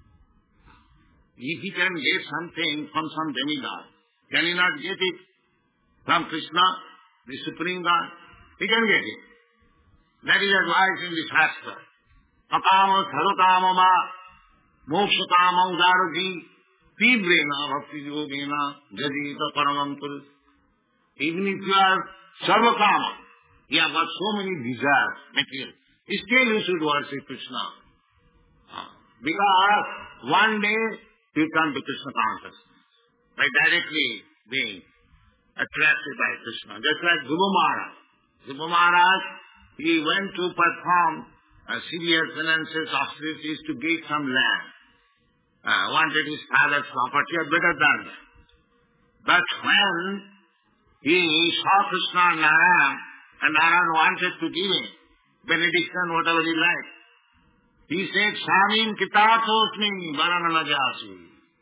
If he can get something from some demigod, can he not get it from Krishna, the Supreme God? He can get it. That is advice in the Shastra. Akama sarukama ma mokshakama udarati tibrena bhakti yogena jadita paramam purus. Even if you are sarvakama, you have got so many desires, material, still you should worship Krishna. Because one day you come to Krishna consciousness by directly being attracted by Krishna. Just like Dhruva Maharaj. Dhruva Maharaj, he went to perform severe penances, austerities to get some land. Wanted his father's property or better than that. But when he saw Krishna and Narayan, and Narayan wanted to give him benediction, whatever he liked, he said, Samim kitatosmi varananajasi.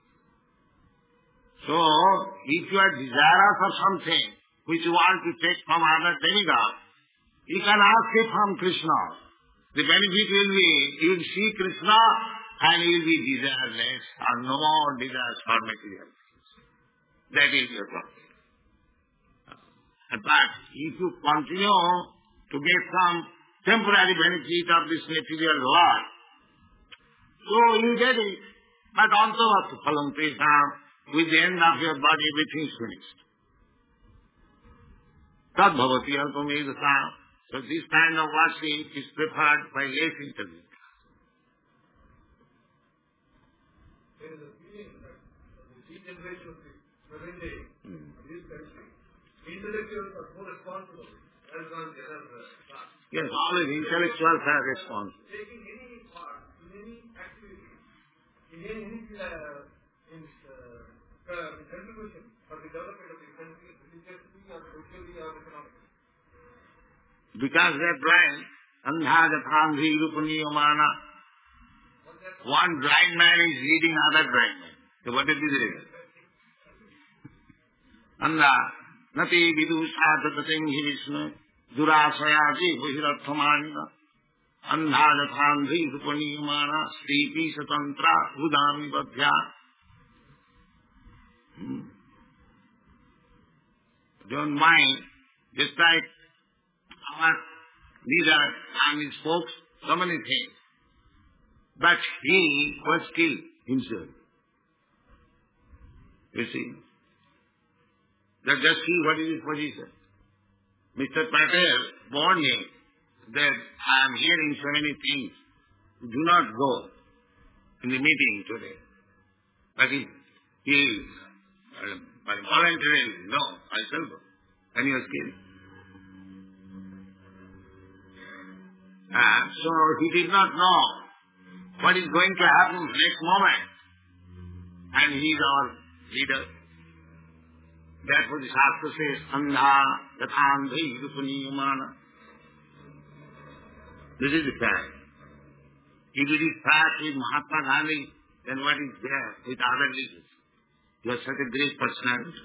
So, if you are desirous of something which you want to take from other demigods, you can ask it from Krishna. The benefit will be, you will see Krishna and you will be desireless or no more desires for material things. That is your problem. But if you continue to get some temporary benefit of this material world, so you get it. But antavat phalam tesam, with the end of your body, everything is finished. Tad bhavati alpavedasam. So this kind of worship is preferred by less intelligent. There is a feeling that the degeneration of the present day in this country, intellectuals are more responsible rather than the other class. Yes, always intellectuals are responsible. Taking any part in any activity, in any contribution for the development of the country, religiously or socially or economically. Because they are blind, andha jathandhi rupaniyamana. One blind man is leading other blind man. So what is the reason? Andha nati vidusha tatating hi vishnu durasayati bhirarthamanina andha jathandhi rupaniyamana sripi satantra udami badhya. Don't mind, just like our leader and he spoke so many things. But he was killed himself. You see? Just see what is his position. Mr. Patel warned him that I am hearing so many things. Do not go in the meeting today. But he voluntarily, no, I shall go. And he was killed. So he did not know what is going to happen next moment. And he is our leader. Therefore the Shastra says, Andha Tathandhi Rupaniyamana. This is the fact. If it is fact with Mahatma Gandhi, then what is there with other leaders? You are such a great personality.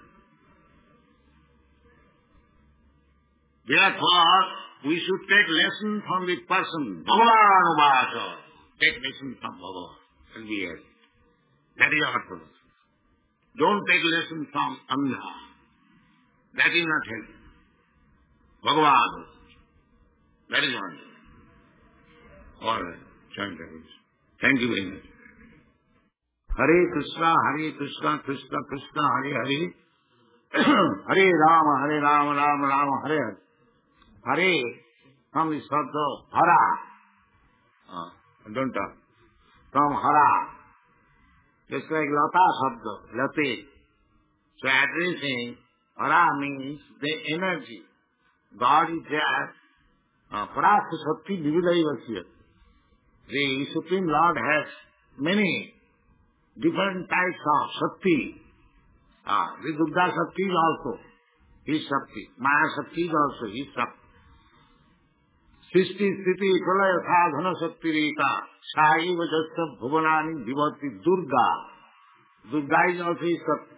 Therefore, we should take lesson from the person, Bhagavan Ubhasa. Take lesson from Bhagavan and be happy. That is our purpose. Don't take lesson from Andha. That is not helping. Bhagavan. That is one. All right. Chant everything. Thank you very much. Hare Krishna, Krishna Krishna, Hare Hare. Hare Rama, Rama Rama, Hare Hare. Hare from the Sabda Hara. Don't talk. From Hara. Just like Lata Sabda, Late. So addressing Hara means the energy. God is there Parasya Shakti Vividhaivasya. The Supreme Lord has many different types of Shakti. The Durga Shakti is also his Shakti. Maya Shakti is also his Shakti. Srishti Sthiti Pralaya Sadhana Shakti Rita Saiva Jasya Bhuvanani Vivati Durga. Durga is also his Shakti.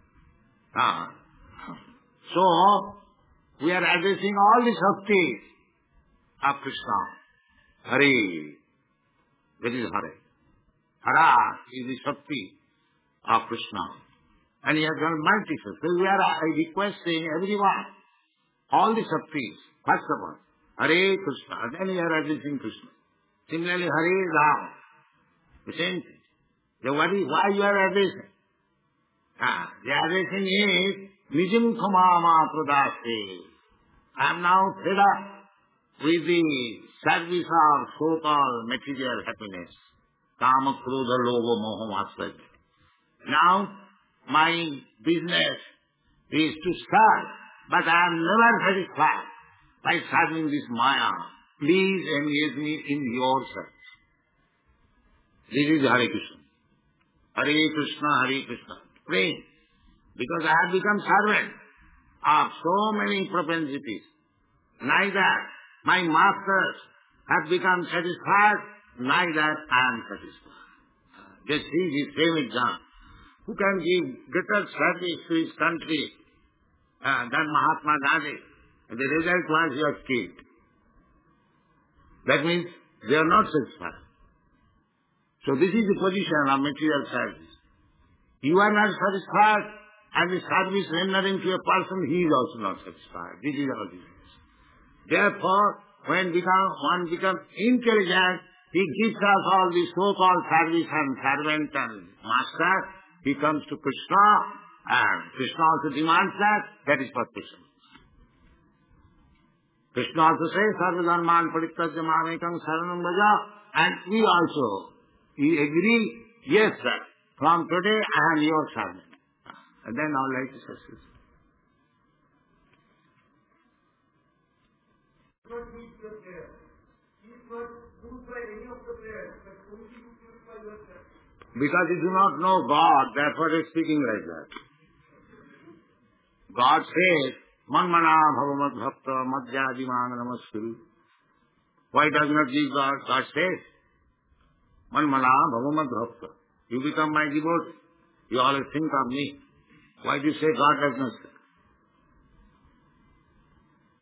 So, we are addressing all the Shaktis of Krishna. Hare. That is Hare. Hara is the Shakti of Krishna. And he has done multiple. So we are requesting everyone, all the Shaktis, first of all, Hare Krishna. And then we are addressing Krishna. Similarly, Hare Ram. The same thing. So why you are addressing? The addressing is Nijim Kamama Pradase. I am now fed up with the service of so-called material happiness. Kama, Krodha, Logo, Moha, Masraj. Now, my business is to serve, but I am never satisfied by serving this Maya. Please engage me in your service. This is Hare Krishna. Hare Krishna, Hare Krishna. Pray. Because I have become servant of so many propensities. Neither my masters have become satisfied, neither I am satisfied. Just see the same example. Who can give greater service to his country than Mahatma Gandhi? And the result was he was killed. That means they are not satisfied. So this is the position of material service. You are not satisfied, and the service rendering to a person, he is also not satisfied. This is our business. Therefore, when one becomes intelligent, he gives us all the so-called service and servant and master. He comes to Krishna, and Krishna also demands that. That is what Krishna means. Krishna also says, Sarvadharman Parityajya Mamekam Saranam Bhaja. And we agree, yes sir, from today I am your servant. And then our life is successful. Not need your prayer. He is not moved by any of the prayers, but only you purify yourself. Because you do not know God, therefore he is speaking like that. God says, Manmana bhavamad bhakta madhyadimang namaskuru. Why does not give God? God says, Manmana bhavamad bhakta. You become my devotee. You always think of me. Why do you say God does not say?